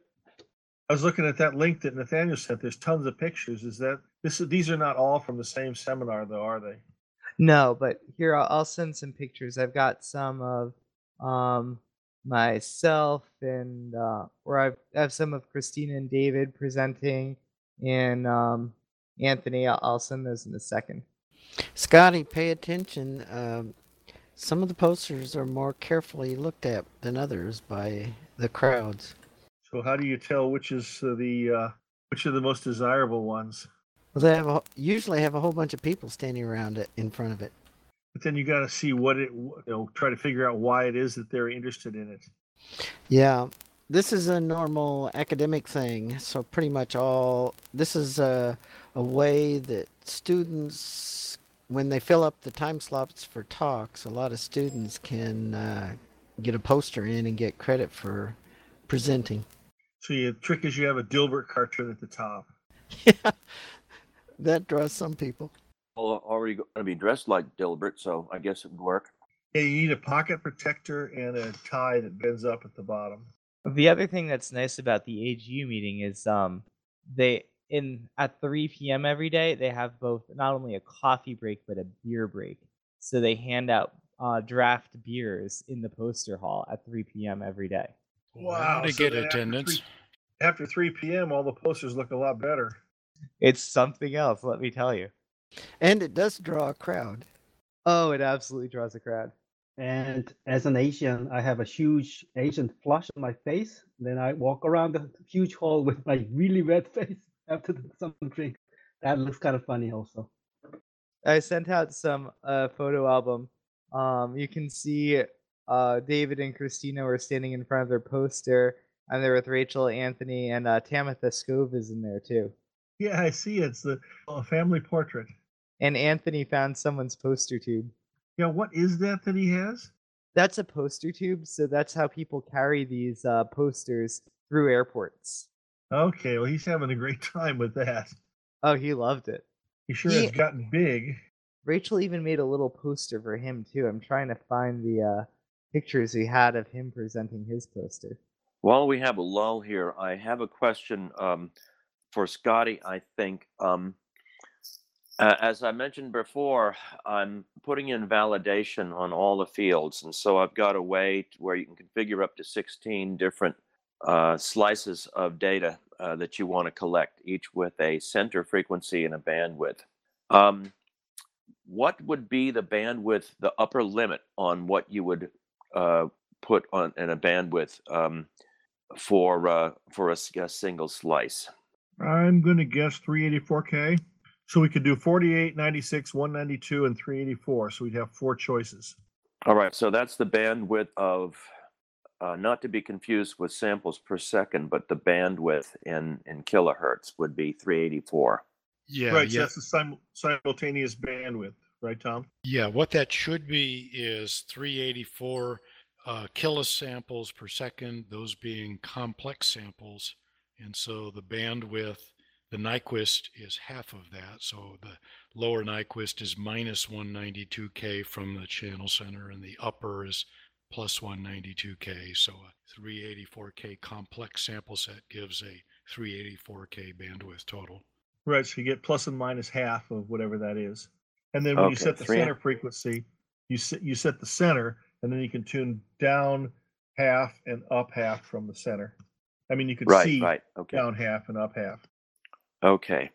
I was looking at that link that Nathaniel sent. There's tons of pictures. Is that this? Is, these are not all from the same seminar, though, are they? No, but here I'll, I'll send some pictures. I've got some of um myself and uh, where I've, I have some of Christina and David presenting, and um, Anthony. I'll, I'll send those in a second. Scotty, pay attention. Um, some of the posters are more carefully looked at than others by the crowds. So how do you tell which is uh, the uh, which are the most desirable ones? Well, they have a, usually have a whole bunch of people standing around it in front of it. But then you got to see what it, you know, try to figure out why it is that they're interested in it. Yeah, this is a normal academic thing. So pretty much all this is a, a way that students, when they fill up the time slots for talks, a lot of students can uh, get a poster in and get credit for presenting. So the trick is you have a Dilbert cartoon at the top. Yeah, that draws some people. Well, already going to be dressed like Dilbert, so I guess it would work. Yeah, you need a pocket protector and a tie that bends up at the bottom. The other thing that's nice about the A G U meeting is um they in at three p.m. every day, they have both not only a coffee break but a beer break. So they hand out uh, draft beers in the poster hall at three p.m. every day. Wow. To so get then after attendance. three- After three p.m., all the posters look a lot better. It's something else, let me tell you. And it does draw a crowd. Oh, it absolutely draws a crowd. And as an Asian, I have a huge Asian flush on my face. Then I walk around the huge hall with my really red face after some drink. That looks kind of funny also. I sent out some uh, photo album. Um, you can see uh, David and Christina were standing in front of their poster. I'm there with Rachel, Anthony, and uh, Tamitha Scove is in there too. Yeah, I see. It's the a family portrait. And Anthony found someone's poster tube. Yeah, what is that that he has? That's a poster tube, so that's how people carry these uh, posters through airports. Okay, well, he's having a great time with that. Oh, he loved it. He sure He- has gotten big. Rachel even made a little poster for him too. I'm trying to find the uh, pictures he had of him presenting his poster. While we have a lull here, I have a question um, for Scotty, I think. Um, uh, as I mentioned before, I'm putting in validation on all the fields. And so I've got a way to where you can configure up to sixteen different uh, slices of data uh, that you want to collect, each with a center frequency and a bandwidth. Um, what would be the bandwidth, the upper limit on what you would uh, put on in a bandwidth um, for uh, for a, a single slice? I'm going to guess three eighty-four K. So we could do forty-eight, ninety-six, one ninety-two, and three eighty-four. So we'd have four choices. All right, so that's the bandwidth of, uh, not to be confused with samples per second, but the bandwidth in, in kilohertz would be three eighty-four. Yeah, right, so yeah, that's the sim- simultaneous bandwidth, right, Tom? yeah. What that should be is three eighty-four uh, kilosamples per second, those being complex samples. And so the bandwidth, the Nyquist is half of that. So the lower Nyquist is minus one ninety-two K from the channel center, and the upper is plus one ninety-two K. So a three eighty-four K complex sample set gives a three eighty-four K bandwidth total. Right, so you get plus and minus half of whatever that is. And then when you Okay, set the three- center frequency, you set, you set the center, and then you can tune down half and up half from the center. I mean, you could Right, see right, okay. down half and up half. Okay.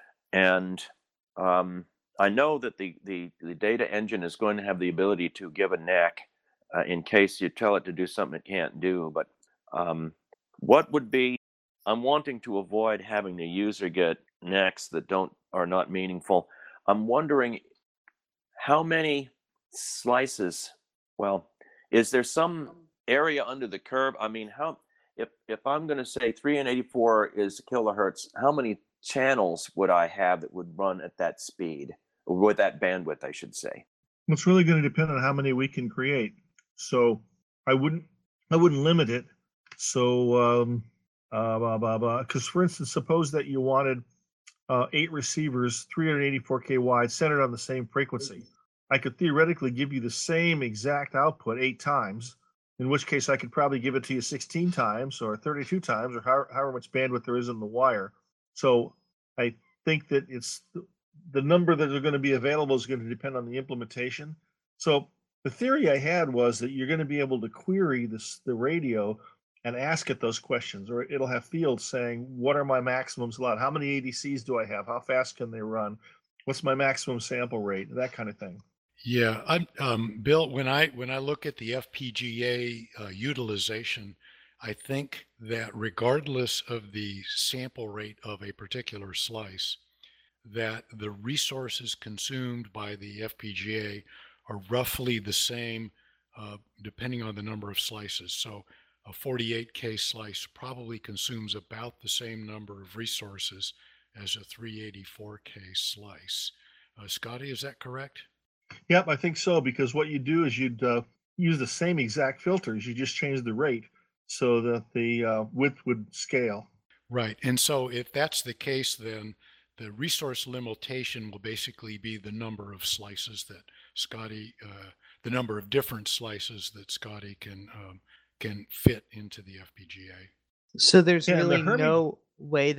And um, I know that the, the, the data engine is going to have the ability to give a N A C uh, in case you tell it to do something it can't do. But um, what would be, I'm wanting to avoid having the user get N A Cs that don't are not meaningful. I'm wondering how many slices, well, is there some area under the curve? I mean, how if if I'm going to say three eighty-four is kilohertz, how many channels would I have that would run at that speed, or with that bandwidth, I should say? It's really going to depend on how many we can create. So I wouldn't I wouldn't limit it. So um, uh, because for instance, suppose that you wanted uh, eight receivers, three eighty-four K wide, centered on the same frequency. I could theoretically give you the same exact output eight times, in which case I could probably give it to you sixteen times or thirty-two times or however, however much bandwidth there is in the wire. So I think that it's the number that are going to be available is going to depend on the implementation. So the theory I had was that you're going to be able to query this the radio and ask it those questions, or it'll have fields saying, what are my maximums allowed? How many A D Cs do I have? How fast can they run? What's my maximum sample rate? That kind of thing. Yeah, I, um, Bill, when I when I look at the F P G A uh, utilization, I think that regardless of the sample rate of a particular slice, that the resources consumed by the F P G A are roughly the same uh, depending on the number of slices. So a forty-eight K slice probably consumes about the same number of resources as a three eighty-four K slice. Uh, Scotty, is that correct? Yep, I think so, because what you do is you'd uh, use the same exact filters. You just change the rate so that the uh, width would scale. Right. And so if that's the case, then the resource limitation will basically be the number of slices that Scotty, uh, the number of different slices that Scotty can um, can fit into the F P G A. So there's Yeah, and the really Hermie- no way that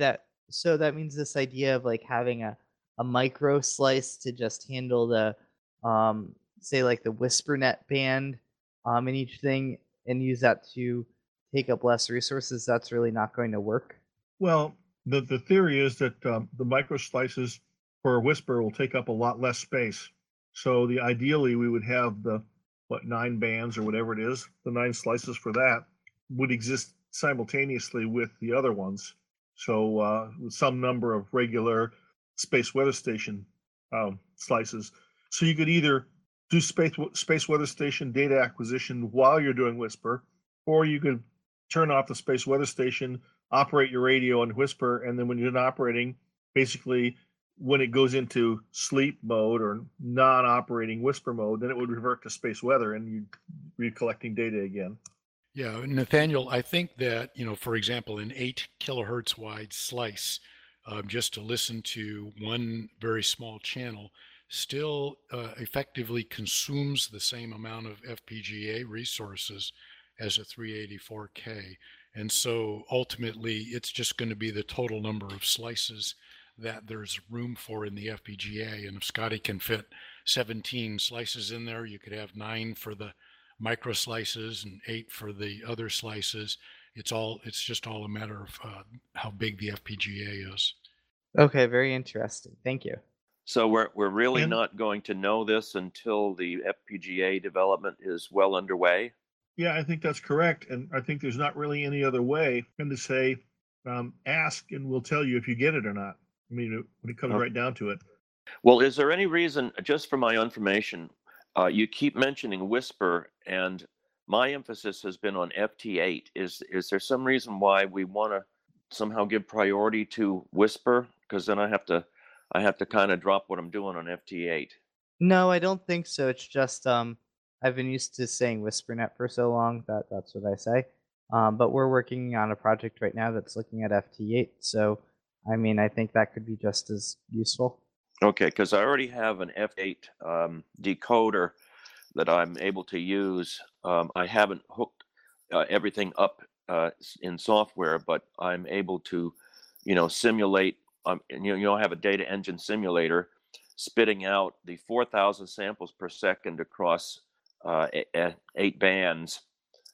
so that means this idea of like having a, a micro slice to just handle the, um, say like the WhisperNet band um, in each thing and use that to take up less resources, that's really not going to work. Well, the, the theory is that um, the micro slices for a Whisper will take up a lot less space. So the ideally we would have the, what, nine bands or whatever it is, the nine slices for that would exist simultaneously with the other ones. So uh, with some number of regular Space Weather Station um, slices. So you could either do space space weather station data acquisition while you're doing Whisper, or you could turn off the Space Weather Station, operate your radio and Whisper, and then when you're not operating, basically when it goes into sleep mode or non-operating Whisper mode, then it would revert to space weather and you'd be collecting data again. Yeah, Nathaniel, I think that, you know, for example, an eight kilohertz wide slice, um, just to listen to one very small channel, still uh, effectively consumes the same amount of F P G A resources as a three eighty-four K. And so ultimately, it's just going to be the total number of slices that there's room for in the F P G A. And if Scotty can fit seventeen slices in there, you could have nine for the micro slices and eight for the other slices. It's all, it's just all a matter of uh, how big the F P G A is. Okay, very interesting. Thank you. So we're we're really And- not going to know this until the F P G A development is well underway. Yeah, I think that's correct. And I think there's not really any other way than to say, um, ask and we'll tell you if you get it or not. I mean, when it comes Okay. right down to it. Well, is there any reason, just for my information, uh, you keep mentioning Whisper, and my emphasis has been on F T eight. Is is there some reason why we want to somehow give priority to Whisper? Because then I have to I have to kind of drop what I'm doing on F T eight. No, I don't think so. It's just um, I've been used to saying WhisperNet for so long that that's what I say. Um, but we're working on a project right now that's looking at F T eight. So, I mean, I think that could be just as useful. Okay, because I already have an F eight um, decoder that I'm able to use. Um, I haven't hooked uh, everything up uh, s- in software, but I'm able to, you know, simulate. Um, and, you know, you know, I have a data engine simulator spitting out the four thousand samples per second across uh, a- a- eight bands,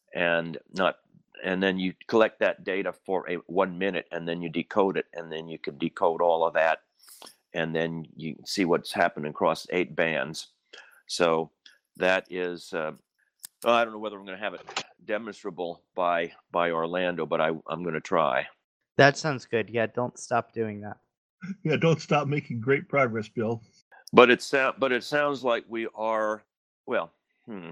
and not. And then you collect that data for a one minute, and then you decode it, and then you can decode all of that, and then you can see what's happening across eight bands. So that is, uh, well, I don't know whether I'm going to have it demonstrable by by Orlando, but I, I'm going to try. That sounds good. Yeah, don't stop doing that. Yeah, don't stop making great progress, Bill. But it sound, but it sounds like we are. Well, hmm.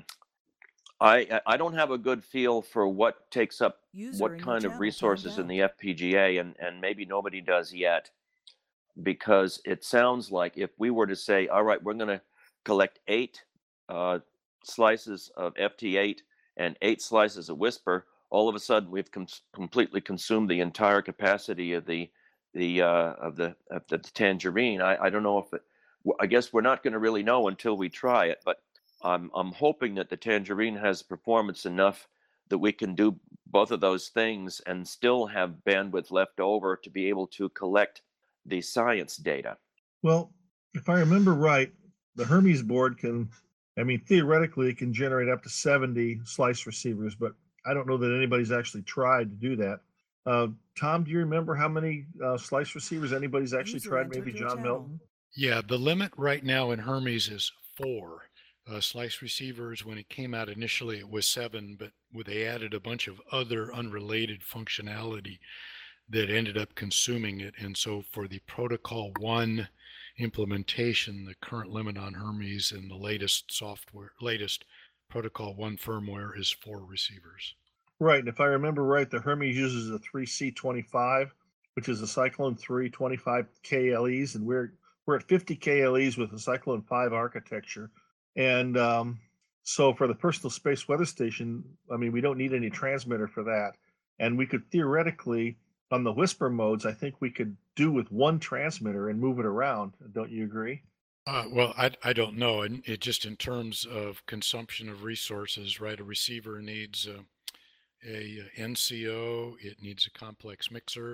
I I don't have a good feel for what takes up User what in your kind of channel resources timed in out. the F P G A, and and maybe nobody does yet, because it sounds like if we were to say, all right, we're going to collect eight uh, slices of F T eight and eight slices of Whisper, all of a sudden we've com- completely consumed the entire capacity of the the uh, of the of the Tangerine. I, I don't know if it. w- I guess we're not going to really know until we try it, but I'm I'm hoping that the Tangerine has performance enough that we can do both of those things and still have bandwidth left over to be able to collect the science data. Well, if I remember right, the Hermes board can, I mean, theoretically, it can generate up to seventy slice receivers, but I don't know that anybody's actually tried to do that. Uh, Tom, do you remember how many uh, slice receivers anybody's actually User tried? entered Maybe your John channel. Melton? Yeah, the limit right now in Hermes is four uh, slice receivers. When it came out initially, it was seven, but with- they added a bunch of other unrelated functionality that ended up consuming it. And so for the Protocol One implementation, the current limit on Hermes and the latest software, latest Protocol One firmware is four receivers. Right, and if I remember right, the Hermes uses a three C twenty-five, which is a Cyclone three twenty-five K L Es, and we're we're at fifty K L Es with a Cyclone five architecture. And um, so for the personal space weather station, I mean, we don't need any transmitter for that. And we could theoretically, on the Whisper modes, I think we could do with one transmitter and move it around. Don't you agree? Uh, well, I, I don't know. And it just in terms of consumption of resources, right? A receiver needs uh, a N C O, it needs a complex mixer,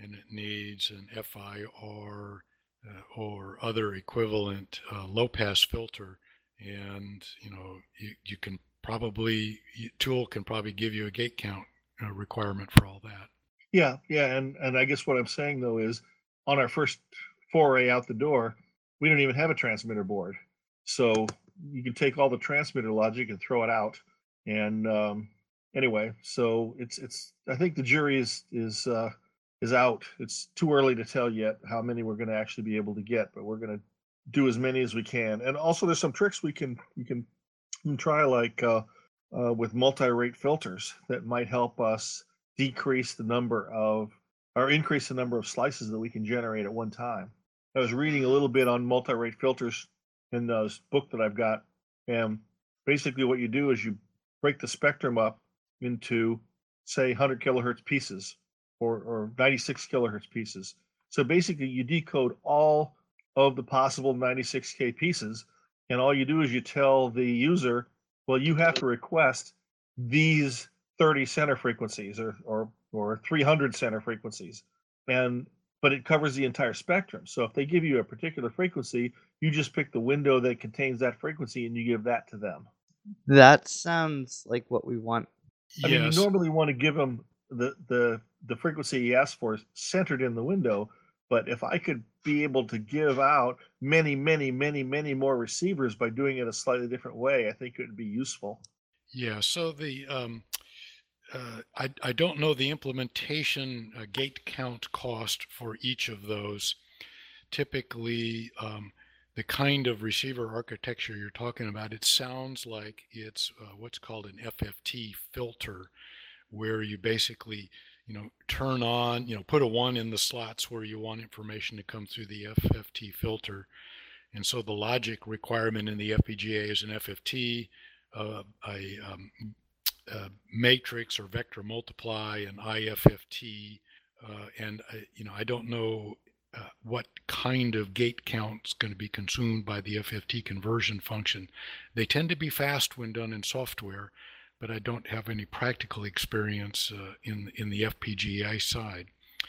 and it needs an F I R uh, or other equivalent uh, low-pass filter, and you know you, you can probably Tool can probably give you a gate count uh, requirement for all that. Yeah, yeah, and and I guess what I'm saying though is, on our first foray out the door, we don't even have a transmitter board, so you can take all the transmitter logic and throw it out. And um, anyway, so it's it's I think the jury is is uh, is out. It's too early to tell yet how many we're going to actually be able to get, but we're going to do as many as we can. And also, there's some tricks we can we can, we can try, like uh, uh, with multi-rate filters that might help us decrease the number of or increase the number of slices that we can generate at one time. I was reading a little bit on multi-rate filters in this book that I've got, and basically what you do is you break the spectrum up into, say, one hundred kilohertz pieces or, or ninety-six kilohertz pieces. So basically you decode all of the possible ninety-six K pieces, and all you do is you tell the user, well, you have to request these thirty center frequencies or or or three hundred center frequencies, and but it covers the entire spectrum. So if they give you a particular frequency, you just pick the window that contains that frequency and you give that to them. That sounds like what we want. I Yes. mean, you normally want to give them the the the frequency he asked for centered in the window, but if I could be able to give out many, many, many, many more receivers by doing it a slightly different way, I think it would be useful. Yeah, so the um, uh, I, I don't know the implementation uh, gate count cost for each of those. Typically, um, the kind of receiver architecture you're talking about, it sounds like it's uh, what's called an F F T filter, where you basically, you know, turn on, you know, put a one in the slots where you want information to come through the F F T filter. And so the logic requirement in the F P G A is an F F T, uh, a, um, a matrix or vector multiply, an I F F T, uh, and I, you know, I don't know uh, what kind of gate count is going to be consumed by the F F T conversion function. They tend to be fast when done in software, but I don't have any practical experience uh, in in the F P G A side.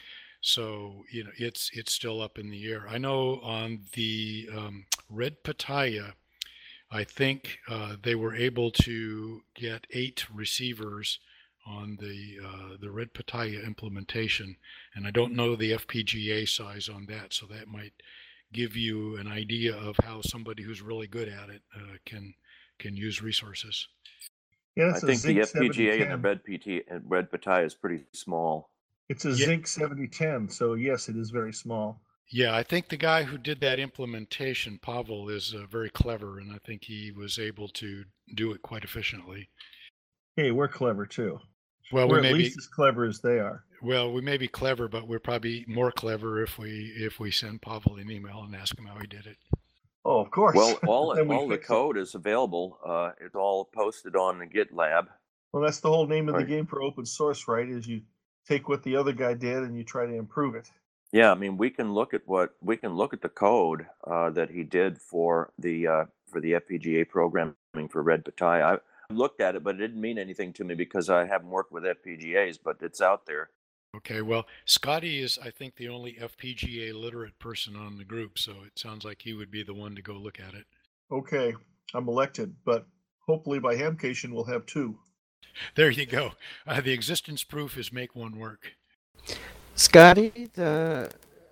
So you know, it's it's still up in the air. I know on the um, Red Pitaya, I think uh, they were able to get eight receivers on the uh, the Red Pitaya implementation, and I don't know the F P G A size on that, so that might give you an idea of how somebody who's really good at it uh, can can use resources. Yeah, I it's a think the Zinc F P G A and the seventy ten. Red P T and Red Pitaya is pretty small. It's a Yeah. Zinc seventy ten, so yes, it is very small. Yeah, I think the guy who did that implementation, Pavel, is uh, very clever, and I think he was able to do it quite efficiently. Hey, we're clever too. Well, We're we at may be least as clever as they are. well, we may be clever, but we're probably more clever if we if we send Pavel an email and ask him how he did it. Oh, of course. Well, all Then we all the fix it. code is available. Uh, it's all posted on the GitLab. Well, that's the whole name of the Right. game for open source, right? Is you take what the other guy did and you try to improve it. Yeah, I mean, we can look at what we can look at the code uh, that he did for the uh, for the F P G A programming for Red Pitaya. I looked at it, but it didn't mean anything to me because I haven't worked with F P G As. But it's out there. Okay, well, Scotty is, I think, the only F P G A literate person on the group, so it sounds like he would be the one to go look at it. Okay, I'm elected, but hopefully by Hamcation we'll have two. There you go. Uh, the existence proof is make one work. Scotty, the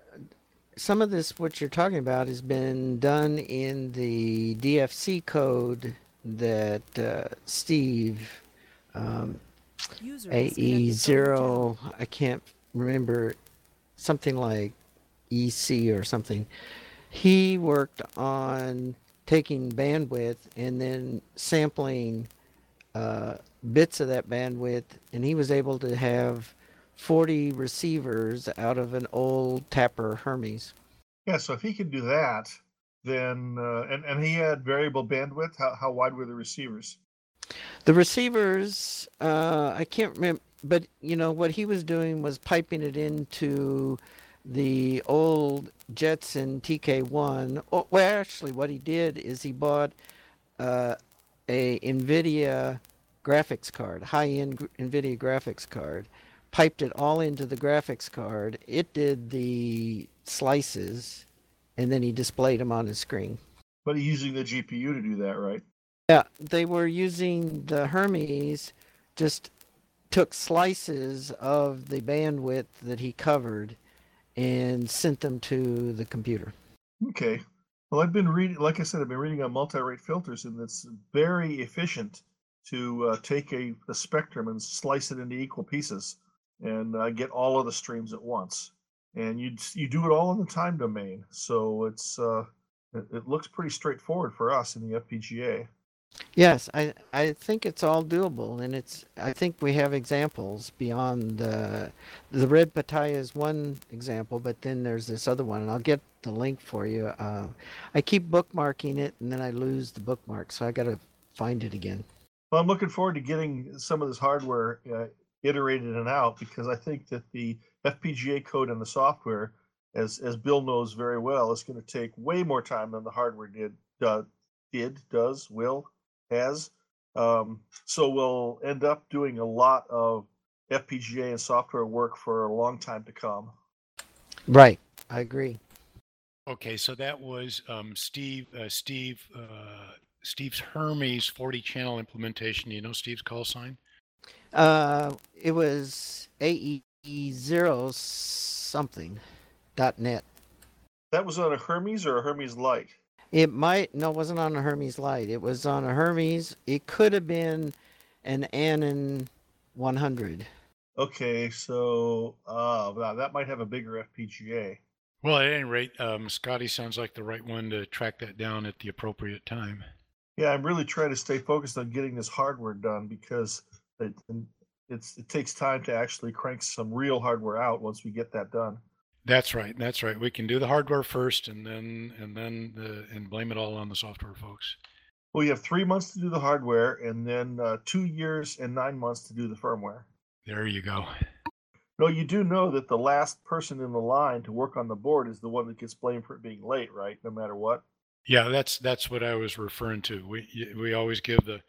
some of this what you're talking about has been done in the D F C code that uh, Steve um, User A disconnected E from your zero, I can't remember, something like E C or something. He worked on taking bandwidth and then sampling uh, bits of that bandwidth, and he was able to have forty receivers out of an old Tapper Hermes. Yeah, so if he could do that, then uh, and and he had variable bandwidth. How how wide were the receivers? The receivers, uh, I can't remember, but you know what he was doing was piping it into the old Jetson T K one. Oh, well, actually, what he did is he bought uh, a NVIDIA graphics card, high-end gr- NVIDIA graphics card, piped it all into the graphics card. It did the slices, and then he displayed them on his screen. But he's using the G P U to do that, right? Yeah, they were using the Hermes, just took slices of the bandwidth that he covered and sent them to the computer. Okay. Well, I've been reading, like I said, I've been reading on multi-rate filters, and it's very efficient to uh, take a, a spectrum and slice it into equal pieces and uh, get all of the streams at once. And you you do it all in the time domain, so it's uh, it, it looks pretty straightforward for us in the F P G A. Yes, I, I think it's all doable, and it's I think we have examples beyond the the Red Pataya is one example, but then there's this other one, and I'll get the link for you. Uh, I keep bookmarking it, and then I lose the bookmark, so I got to find it again. Well, I'm looking forward to getting some of this hardware uh, iterated and out, because I think that the F P G A code and the software, as as Bill knows very well, is going to take way more time than the hardware did uh, did does will. has. Um, so we'll end up doing a lot of F P G A and software work for a long time to come. Right, I agree. Okay, so that was um, Steve. Uh, Steve. Uh, Steve's Hermes forty channel implementation. You know Steve's call sign? Uh, it was A E zero something dot net. That was on a Hermes or a Hermes Lite? It might, no, it wasn't on a Hermes Lite. It was on a Hermes. It could have been an Anon one hundred. Okay, so uh, wow, that might have a bigger F P G A. Well, at any rate, um, Scotty sounds like the right one to track that down at the appropriate time. Yeah, I'm really trying to stay focused on getting this hardware done, because it, it's it takes time to actually crank some real hardware out once we get that done. That's right. That's right. We can do the hardware first, and then and then the, and blame it all on the software folks. Well, you have three months to do the hardware, and then uh, two years and nine months to do the firmware. There you go. No, you do know that the last person in the line to work on the board is the one that gets blamed for it being late, right? No matter what. Yeah, that's that's what I was referring to. We we always give the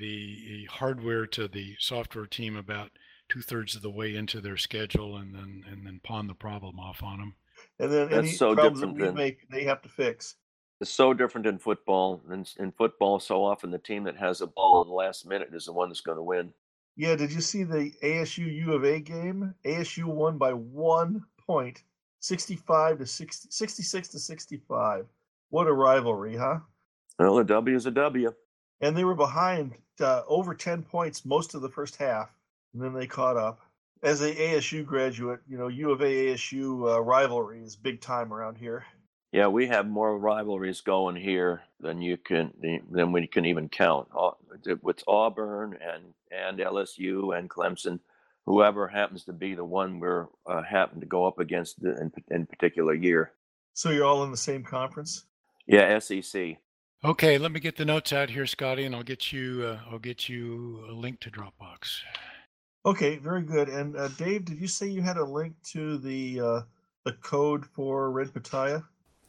the hardware to the software team about two thirds of the way into their schedule, and then and then pawn the problem off on them. And then That's any so problems that different we than- make, they have to fix. It's so different in football. In, in football, so often the team that has a ball in the last minute is the one that's going to win. Yeah, did you see the A S U U of A game? A S U won by one point, sixty-five to sixty, sixty-six to sixty-five. What a rivalry, huh? Well, a W is a W. And they were behind uh, over ten points most of the first half, and then they caught up. As a A S U graduate, you know, U of A A S U uh, rivalry is big time around here. Yeah, we have more rivalries going here than you can than we can even count. With Auburn and and L S U and Clemson, whoever happens to be the one we're uh, happen to go up against in in particular year. So you're all in the same conference? Yeah, S E C. Okay, let me get the notes out here, Scotty, and I'll get you uh, I'll get you a link to Dropbox. Okay, very good. And uh, Dave, did you say you had a link to the uh, the code for Red Pataya?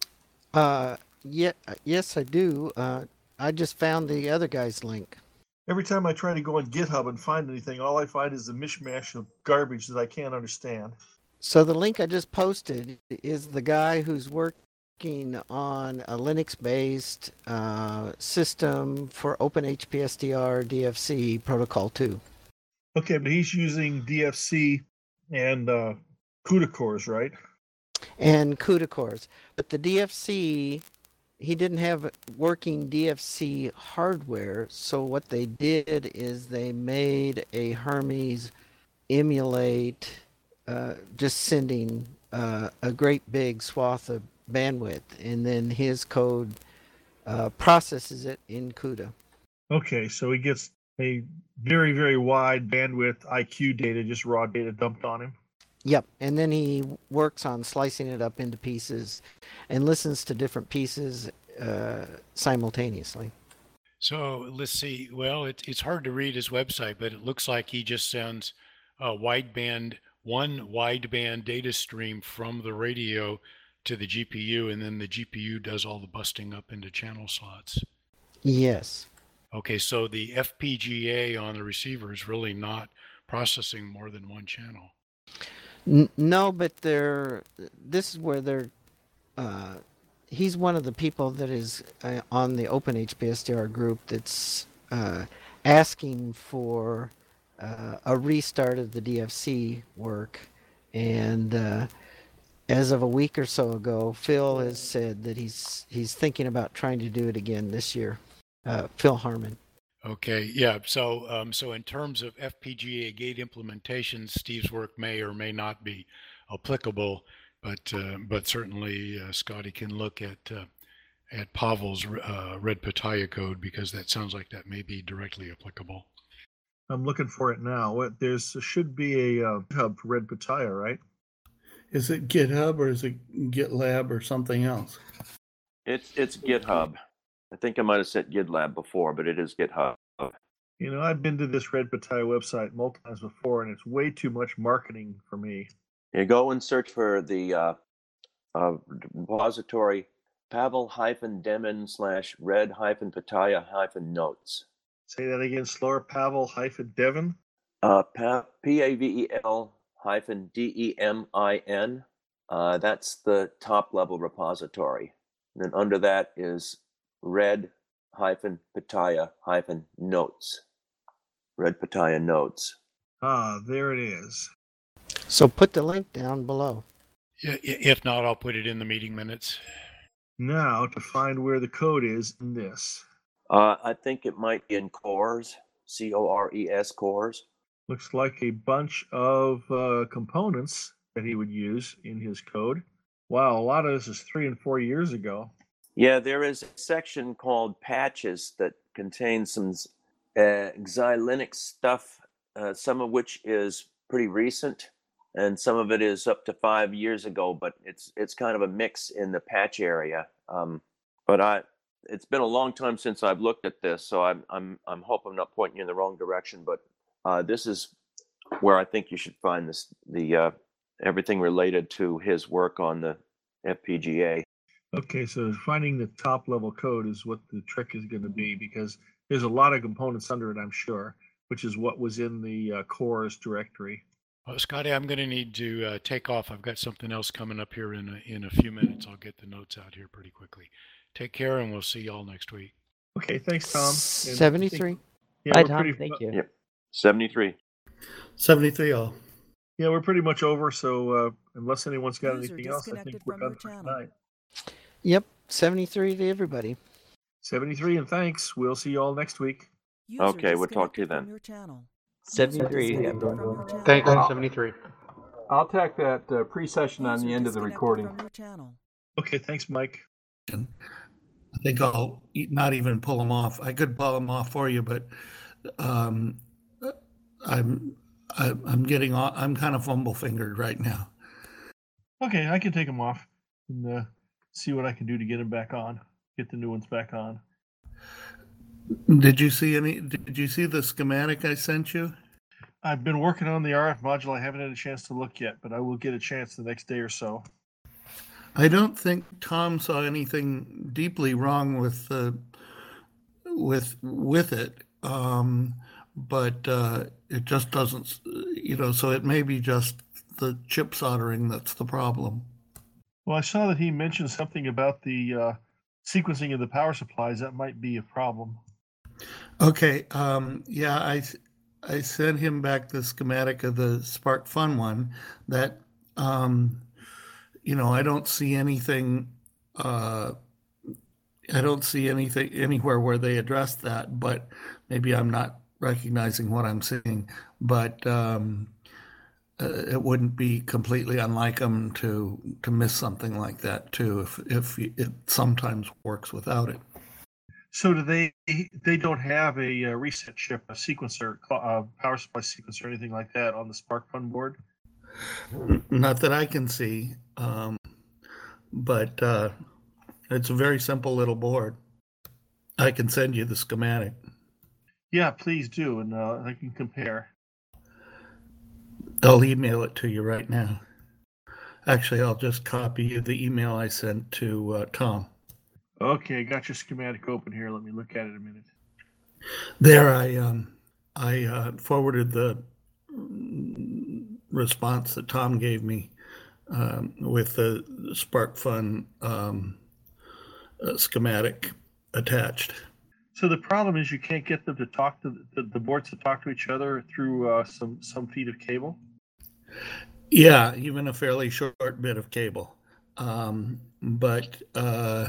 Uh, yeah, yes, I do. Uh, I just found the other guy's link. Every time I try to go on GitHub and find anything, all I find is a mishmash of garbage that I can't understand. So the link I just posted is the guy who's working on a Linux-based uh, system for OpenHPSDR D F C Protocol two. Okay, but he's using D F C and uh, CUDA cores, right? And CUDA cores. But the D F C, he didn't have working D F C hardware, so what they did is they made a Hermes emulate uh, just sending uh, a great big swath of bandwidth, and then his code uh, processes it in CUDA. Okay, so he gets a very, very wide bandwidth I Q data, just raw data dumped on him. Yep, and then he works on slicing it up into pieces and listens to different pieces uh, simultaneously. So let's see. Well, it, it's hard to read his website, but it looks like he just sends a wideband, one wideband data stream from the radio to the G P U, and then the G P U does all the busting up into channel slots. Yes. Okay, so the F P G A on the receiver is really not processing more than one channel. N- no, but they're. This is where they're. Uh, he's one of the people that is uh, on the Open H P S D R group that's uh, asking for uh, a restart of the D F C work, and uh, as of a week or so ago, Phil has said that he's he's thinking about trying to do it again this year. Uh, Phil Harmon. Okay, yeah. So, um, so in terms of F P G A gate implementation, Steve's work may or may not be applicable, but uh, but certainly uh, Scotty can look at uh, at Pavel's uh, Red Pitaya code, because that sounds like that may be directly applicable. I'm looking for it now. What there's should be a uh, hub for Red Pitaya, right? Is it GitHub or is it GitLab or something else? It's it's GitHub. I think I might have said GitLab before, but it is GitHub. You know, I've been to this Red Pitaya website multiple times before, and it's way too much marketing for me. You go and search for the uh, uh, repository Pavel-Demin slash Red hyphen Pitaya hyphen notes. Say that again, slower. Pavel hyphen Devin. Uh, P A V E L hyphen D E M I N. Uh, that's the top level repository. And then under that is Red hyphen Pitaya hyphen notes. Red Pitaya notes. Ah, there it is. So put the link down below. Yeah, if not, I'll put it in the meeting minutes. Now to find where the code is in this. Uh, I think it might be in cores, C O R E S cores. Looks like a bunch of uh, components that he would use in his code. Wow, a lot of this is three and four years ago. Yeah, there is a section called patches that contains some uh, Xilinx stuff, uh, some of which is pretty recent, and some of it is up to five years ago. But it's it's kind of a mix in the patch area. Um, but I, it's been a long time since I've looked at this, so I'm I'm I'm hoping I'm not pointing you in the wrong direction. But uh, this is where I think you should find this the uh, everything related to his work on the F P G A. Okay, so finding the top level code is what the trick is going to be, because there's a lot of components under it, I'm sure, which is what was in the uh, cores directory. Well, Scotty, I'm going to need to uh, take off. I've got something else coming up here in a, in a few minutes. I'll get the notes out here pretty quickly. Take care, and we'll see you all next week. Okay, thanks, Tom. And seventy-three. think, yeah, Bye, we're Tom. pretty, Thank you. Yep, seventy-three. seventy-three all. Yeah, we're pretty much over. So uh, unless anyone's got User anything else, I think disconnected we're from done your for channel. tonight. Yep, seventy-three to everybody. seventy-three, and thanks. We'll see you all next week. User Okay, we'll talk to you disconnected from then. your channel. seventy-three, User everyone. disconnected from your channel. Thank you, seventy-three. I'll tack that uh, pre-session on User the end of the disconnected recording. from your channel. Okay, thanks, Mike. I think I'll e- not even pull them off. I could pull them off for you, but um, I'm I, I'm getting on, I'm kind of fumble fingered right now. Okay, I can take them off and uh, see what I can do to get them back on. Get the new ones back on. Did you see any? Did you see the schematic I sent you? I've been working on the R F module. I haven't had a chance to look yet, but I will get a chance the next day or so. I don't think Tom saw anything deeply wrong with uh, with with it, um, but uh, it just doesn't. You know, so it may be just the chip soldering that's the problem. Well, I saw that he mentioned something about the uh, sequencing of the power supplies. That might be a problem. Okay. Um, yeah, I I sent him back the schematic of the Spark Fun one. That um, you know, I don't see anything. Uh, I don't see anything anywhere where they address that. But maybe I'm not recognizing what I'm seeing. But um, uh, it wouldn't be completely unlike them to to miss something like that too. If if it sometimes works without it. So do they? They don't have a, uh reset chip, a sequencer, uh, power supply sequencer, or anything like that on the Spark Fun board? Not that I can see, um, but uh, it's a very simple little board. I can send you the schematic. Yeah, please do, and uh, I can compare. I'll email it to you right now. Actually, I'll just copy you the email I sent to uh, Tom. Okay, I got your schematic open here. Let me look at it a minute. There, I um, I uh, forwarded the response that Tom gave me um, with the SparkFun um, uh, schematic attached. So the problem is you can't get them to talk to the, the boards to talk to each other through uh, some some feet of cable. Yeah, even a fairly short bit of cable. Um, but uh,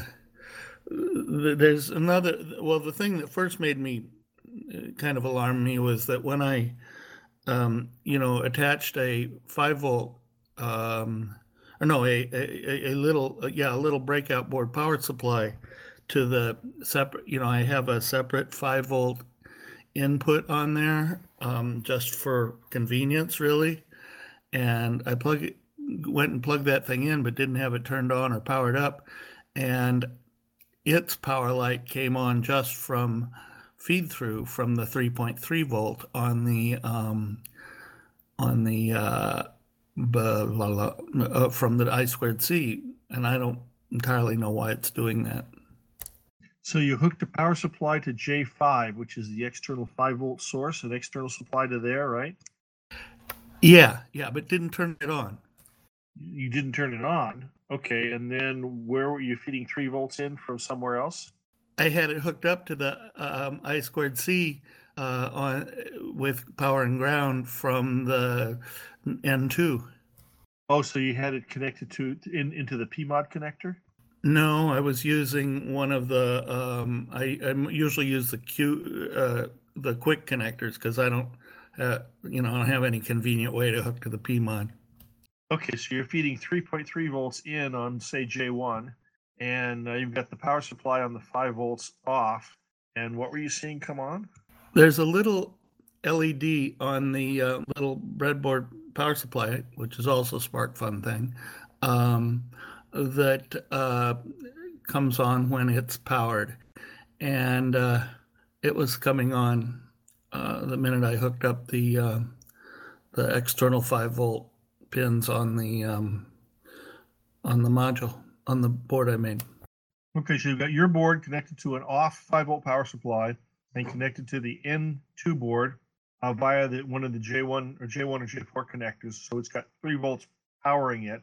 th- there's another. Well, the thing that first made me kind of alarm me was that when I, um, you know, attached a five volt, um, or no, a, a, a little, yeah, a little breakout board power supply to the separate, you know, I have a separate five volt input on there, um, just for convenience, really. And I plug it, went and plugged that thing in, but didn't have it turned on or powered up. And its power light came on just from feed through from the three point three volt on the um, on the uh, blah, blah, blah, uh, from the I squared C, and I don't entirely know why it's doing that. So you hooked the power supply to J five, which is the external five volt source, an external supply to there, right? Yeah, yeah, but didn't turn it on. You didn't turn it on. Okay, and then where were you feeding three volts in from somewhere else? I had it hooked up to the um, I squared C uh, on with power and ground from the N two. Oh, so you had it connected to in into the P mod connector? No, I was using one of the. Um, I, I usually use the Q, uh, the quick connectors because I don't, uh, you know, I don't have any convenient way to hook to the P mod. Okay, so you're feeding three point three volts in on, say, J one, and uh, you've got the power supply on the five volts off. And what were you seeing come on? There's a little L E D on the uh, little breadboard power supply, which is also a SparkFun thing, um, that uh, comes on when it's powered. And uh, it was coming on uh, the minute I hooked up the uh, the external five volt pins on the um, on the module on the board I made. Okay, so you've got your board connected to an off five volt power supply and connected to the N two board uh, via the one of the J one or J one or J four connectors. So it's got three volts powering it.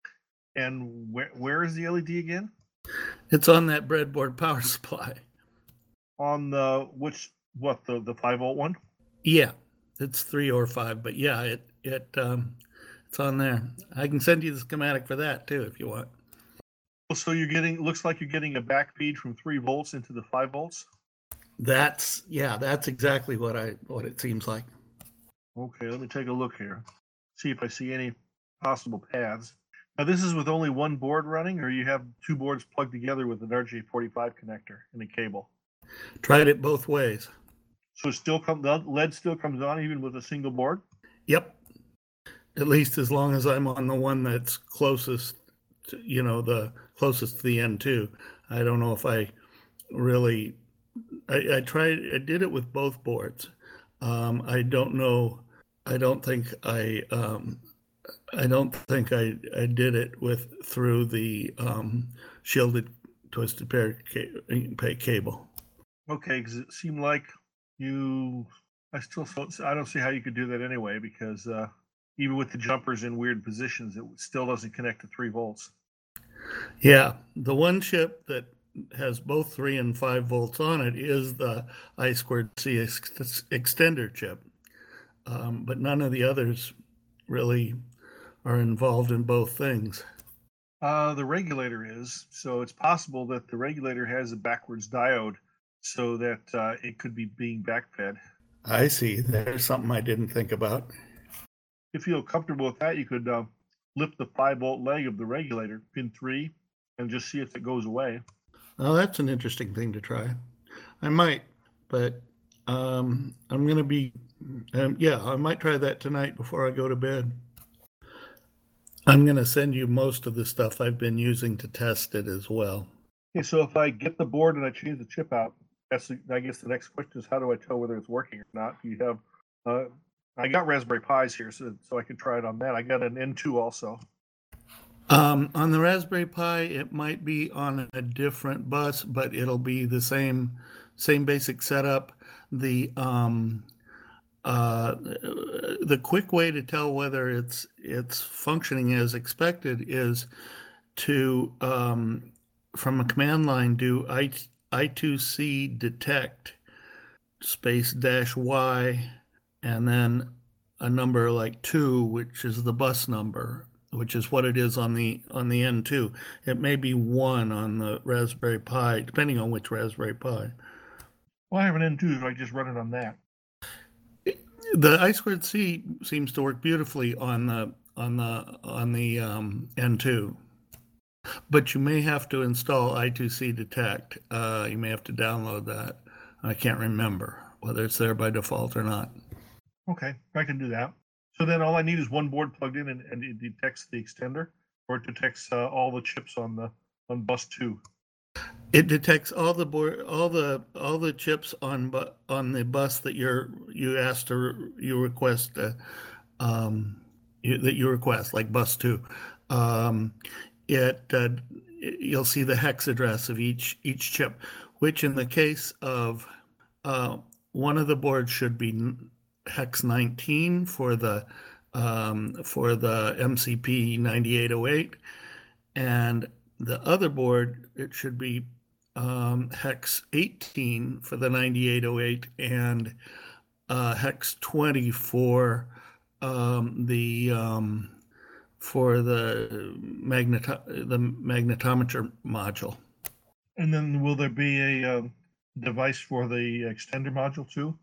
And where where is the L E D again? It's on that breadboard power supply. On the which what the the five volt one? Yeah, it's three or five, but yeah, it it um, it's on there. I can send you the schematic for that too if you want. So you're getting looks like you're getting a back feed from three volts into the five volts. That's yeah, that's exactly what I what it seems like. Okay, let me take a look here. See if I see any possible paths. Now this is with only one board running, or you have two boards plugged together with an R J forty-five connector and a cable. Tried it both ways. So it still come the L E D still comes on even with a single board? Yep. At least as long as I'm on the one that's closest to, you know, the closest to the N two. I don't know if I really I, I tried I did it with both boards. Um, I don't know I don't think I um, I don't think I, I did it with through the um, shielded twisted pair ca- cable. Okay, because it seemed like you. I still I don't see how you could do that anyway, because uh, even with the jumpers in weird positions, it still doesn't connect to three volts. Yeah, the one chip that has both three and five volts on it is the I squared C ex- extender chip, um, but none of the others really are involved in both things. Uh, the regulator is, so it's possible that the regulator has a backwards diode so that uh, it could be being backfed. I see. There's something I didn't think about. If you feel comfortable with that, you could uh, lift the five volt leg of the regulator, pin three, and just see if it goes away. Oh, that's an interesting thing to try. I might, but um, I'm going to be, um, yeah, I might try that tonight before I go to bed. I'm going to send you most of the stuff I've been using to test it as well. Okay, so if I get the board and I change the chip out, that's the, I guess the next question is how do I tell whether it's working or not? Do you have, uh, I got Raspberry Pis here, so so I can try it on that. I got an N two also. Um, on the Raspberry Pi, it might be on a different bus, but it'll be the same same basic setup. The um, uh, the quick way to tell whether it's it's functioning as expected is to um, from a command line do I, I2C detect space dash Y and then a number like two, which is the bus number, which is what it is on the on the N two. It may be one on the Raspberry Pi, depending on which Raspberry Pi. Well, I have an N two, so I just run it on that. The I squared C seems to work beautifully on the on the on the um, N two, but you may have to install I two C detect. Uh, you may have to download that. I can't remember whether it's there by default or not. Okay, I can do that. So then all I need is one board plugged in, and, and it detects the extender, or it detects uh, all the chips on the on bus two. It detects all the board, all the all the chips on bu- on the bus that you're you asked to you request uh, um, you, that you request, like bus two. Um, it uh, you'll see the hex address of each each chip, which in the case of uh, one of the boards should be hex nineteen for the um, for the M C P ninety-eight oh eight, and the other board it should be um, hex eighteen for the ninety-eight oh eight and uh, hex twenty for um, the um, for the magneto- the magnetometer module. And then will there be a uh, device for the extender module too?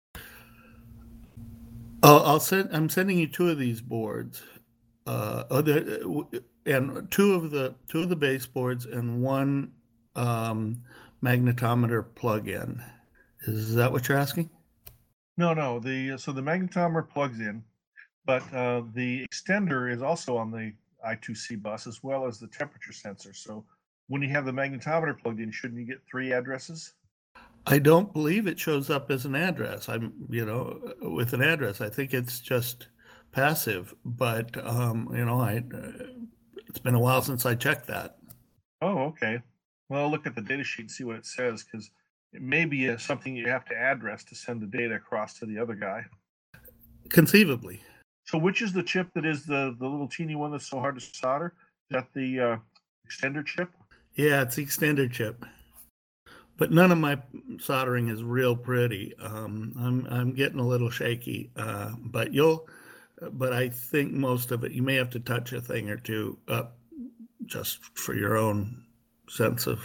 I'll, I'll send. I'm sending you two of these boards, uh, other, and two of the two of the base boards and one um, magnetometer plug-in. Is that what you're asking? No, no. The so the magnetometer plugs in, but uh, the extender is also on the I two C bus as well as the temperature sensor. So when you have the magnetometer plugged in, shouldn't you get three addresses? I don't believe it shows up as an address. I'm, you know, with an address. I think it's just passive. But um, you know, I uh, it's been a while since I checked that. Oh, okay. Well, I'll look at the data sheet and see what it says, because it may be a, something you have to address to send the data across to the other guy. Conceivably. So, which is the chip that is the the little teeny one that's so hard to solder? Is that the uh, extender chip? Yeah, it's the extender chip. But none of my soldering is real pretty. Um, I'm I'm getting a little shaky. Uh, but you'll, but I think most of it you may have to touch a thing or two up, just for your own sense of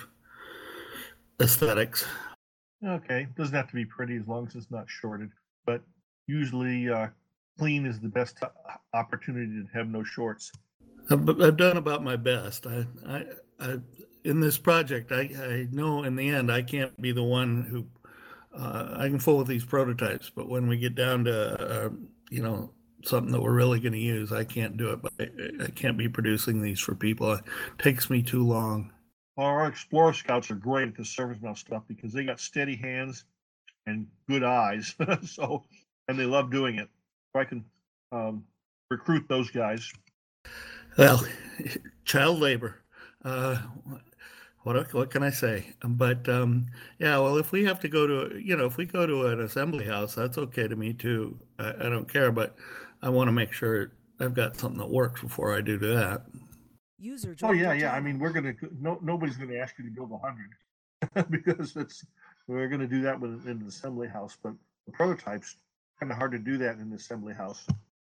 aesthetics. Okay, doesn't have to be pretty as long as it's not shorted. But usually, uh, clean is the best opportunity to have no shorts. I've, I've done about my best. I I. I In this project, I, I know in the end I can't be the one who uh, I can fool with these prototypes, but when we get down to uh, you know something that we're really going to use, I can't do it. But I, I can't be producing these for people. It takes me too long. Well, our Explorer Scouts are great at the surface mount stuff because they got steady hands and good eyes. So, and they love doing it. So I can um, recruit those guys. Well, child labor. Uh, what what can I say? But um, yeah, well, if we have to go to, you know, if we go to an assembly house, that's okay to me too. I, I don't care, but I want to make sure I've got something that works before I do that. User oh yeah, yeah. I mean, we're gonna no nobody's gonna ask you to build a hundred because it's we're gonna do that with in an assembly house. But the prototypes kind of hard to do that in an assembly house.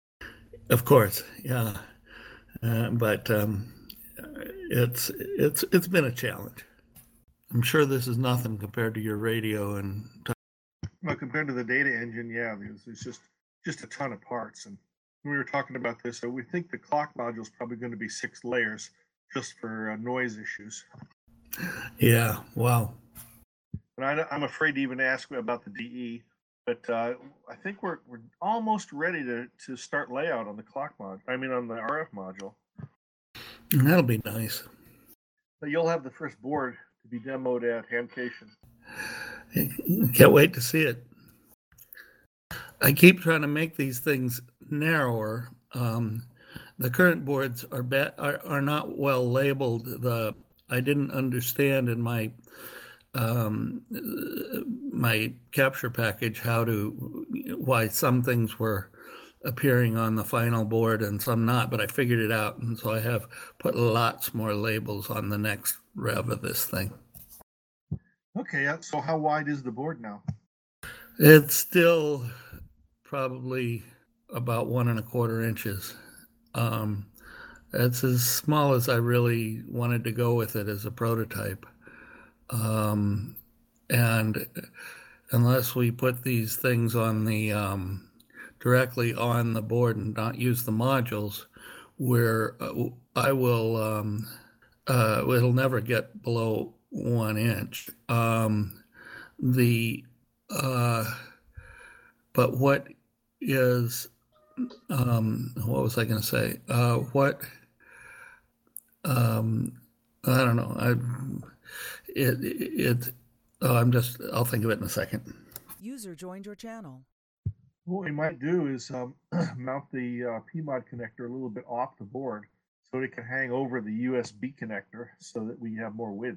Of course, yeah, uh, but. Um, It's it's it's been a challenge. I'm sure this is nothing compared to your radio and. Well, compared to the data engine, yeah, there's, there's just just a ton of parts. And we were talking about this, so we think the clock module is probably going to be six layers just for uh, noise issues. Yeah, wow. And I, I'm afraid to even ask about the D E, but uh, I think we're we're almost ready to to start layout on the clock module. I mean, on the R F module. That'll be nice. But you'll have the first board to be demoed at Hamcation. Can't wait to see it. I keep trying to make these things narrower. Um, the current boards are, ba- are are not well labeled. The I didn't understand in my um, my capture package how to why some things were appearing on the final board and some not, but I figured it out, and so I have put lots more labels on the next rev of this thing. Okay, uh, so how wide is the board now? It's still probably about one and a quarter inches. Um, it's as small as I really wanted to go with it as a prototype. Um, and unless we put these things on the um, directly on the board and not use the modules, where uh, I will, um, uh, it'll never get below one inch. Um, the, uh, but what is, um, what was I going to say? Uh, what, um, I don't know. I, it, it, oh, I'm just, I'll think of it in a second. User joined your channel. What we might do is um, mount the uh, P mod connector a little bit off the board so it can hang over the U S B connector so that we have more width.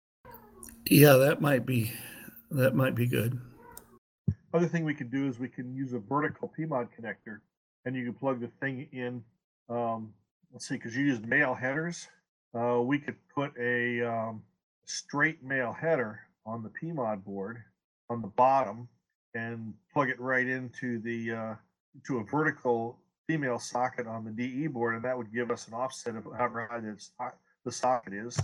Yeah, that might be, that might be good. Other thing we can do is we can use a vertical P mod connector, and you can plug the thing in. Um, let's see, because you use male headers, uh, we could put a um, straight male header on the P mod board on the bottom and plug it right into the uh, to a vertical female socket on the D E board, and that would give us an offset of how high the socket is.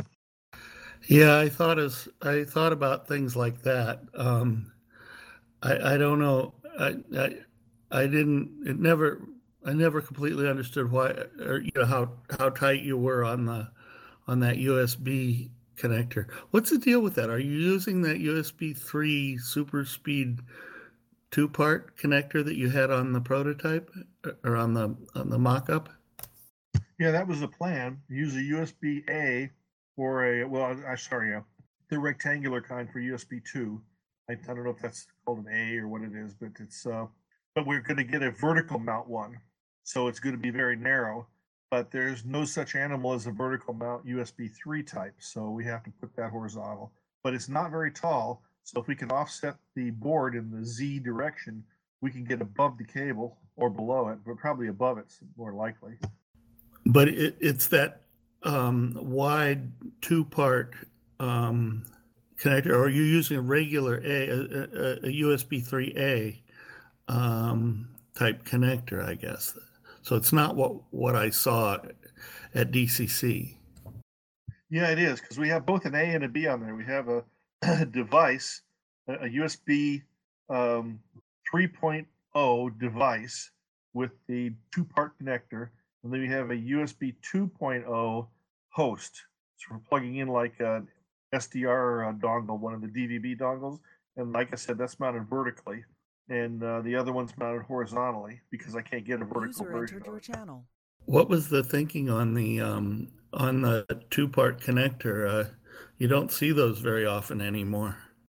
Yeah, I thought as I thought about things like that. Um, I, I don't know. I, I I didn't. It never. I never completely understood why, or you know, how how tight you were on the on that U S B connector. What's the deal with that? Are you using that U S B three super speed two part connector that you had on the prototype or on the on the mock-up? Yeah, that was the plan. Use a U S B A for a well, I sorry, uh, the rectangular kind for U S B two. I, I don't know if that's called an A or what it is, but it's uh, but we're going to get a vertical mount one, so it's going to be very narrow. But there's no such animal as a vertical mount U S B three type, so we have to put that horizontal. But it's not very tall, so if we can offset the board in the Z direction, we can get above the cable or below it, but probably above it's more likely. But it, it's that um, wide two-part um, connector, or are you using a regular A, a, a, a U S B three A um, type connector, I guess. So it's not what, what I saw at D C C. Yeah, it is, because we have both an A and a B on there. We have a, a device, a, a U S B um, three point oh device with the two-part connector, and then we have a U S B two point oh host. So we're plugging in like an S D R dongle, one of the D V B dongles, and like I said, that's mounted vertically, and uh, the other one's mounted horizontally because I can't get a vertical User version. entered your channel. What was the thinking on the um, on the two-part connector? Uh, you don't see those very often anymore.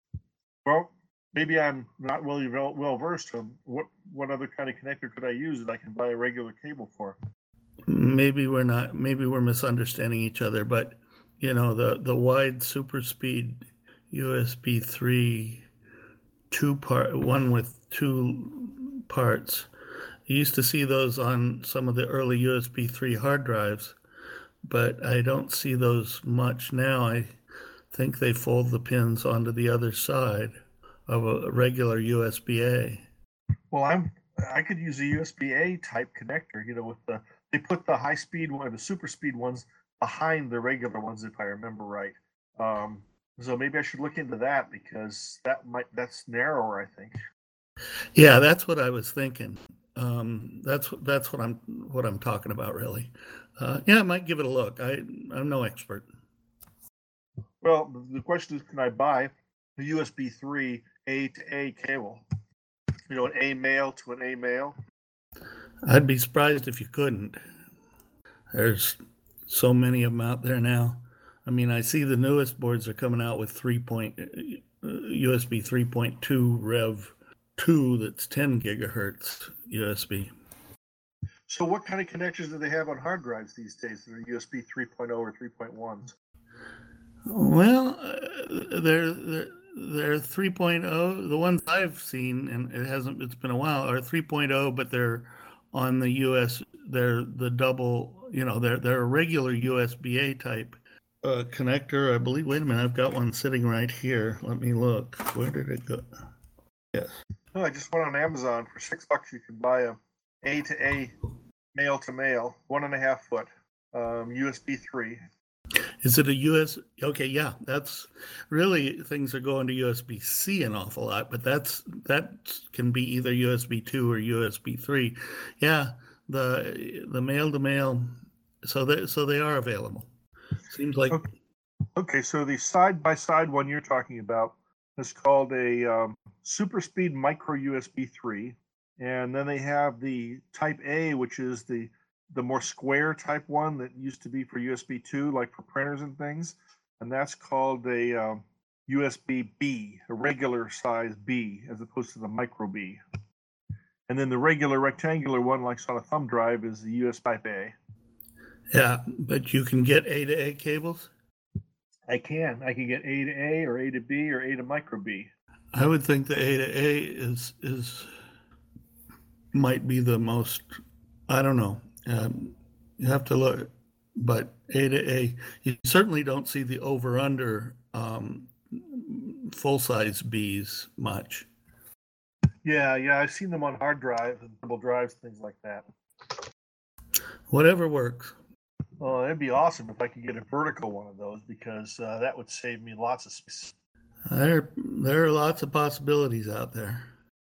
Well, maybe I'm not really well, well versed on what what other kind of connector could I use that I can buy a regular cable for. Maybe we're not. Maybe we're misunderstanding each other. But you know, the the wide super speed U S B three two part one with two parts. You used to see those on some of the early U S B three hard drives, but I don't see those much now. I think they fold the pins onto the other side of a regular U S B A. Well, I'm I could use a U S B A type connector. You know, with the they put the high speed one, the super speed ones behind the regular ones, if I remember right. Um, so maybe I should look into that because that might that's narrower, I think. Yeah, that's what I was thinking. Um, that's that's what I'm what I'm talking about, really. Uh, yeah, I might give it a look. I I'm no expert. Well, the question is, can I buy a U S B three A to A cable? You know, an A male to an A male. I'd be surprised if you couldn't. There's so many of them out there now. I mean, I see the newest boards are coming out with three point uh, U S B three point two Rev two that's ten gigahertz U S B. So what kind of connectors do they have on hard drives these days that are U S B three point oh or three point ones? Well, uh, they're, they're they're three point oh. The ones I've seen, and it hasn't. It's been a while. Are three point oh, but they're on the U S. They're the double. You know, they're they're a regular U S B A type uh, connector. I believe. Wait a minute. I've got one sitting right here. Let me look. Where did it go? Yes. Oh, I just went on Amazon for six bucks. You can buy a A to A, male to male, one and a half foot, um, U S B three. Is it a U S? Okay, yeah, that's really things are going to U S B C an awful lot, but that's that can be either U S B two or U S B three. Yeah, the the male to male, so they so they are available. Seems like okay. okay so the side by side one you're talking about is called a um, Super Speed Micro U S B three, and then they have the Type A, which is the the more square type one that used to be for U S B two, like for printers and things, and that's called a um, U S B B, a regular size B, as opposed to the micro B. And then the regular rectangular one, like on a thumb drive, is the U S B Type A. Yeah, but you can get A to A cables? I can. I can get A to A or A to B or A to micro B. I would think the A to A is is might be the most, I don't know. Um, you have to look, but A to A, you certainly don't see the over under um, full size Bs much. Yeah, yeah, I've seen them on hard drives and double drives, things like that. Whatever works. Well, it'd be awesome if I could get a vertical one of those, because uh, that would save me lots of space. There, there are lots of possibilities out there.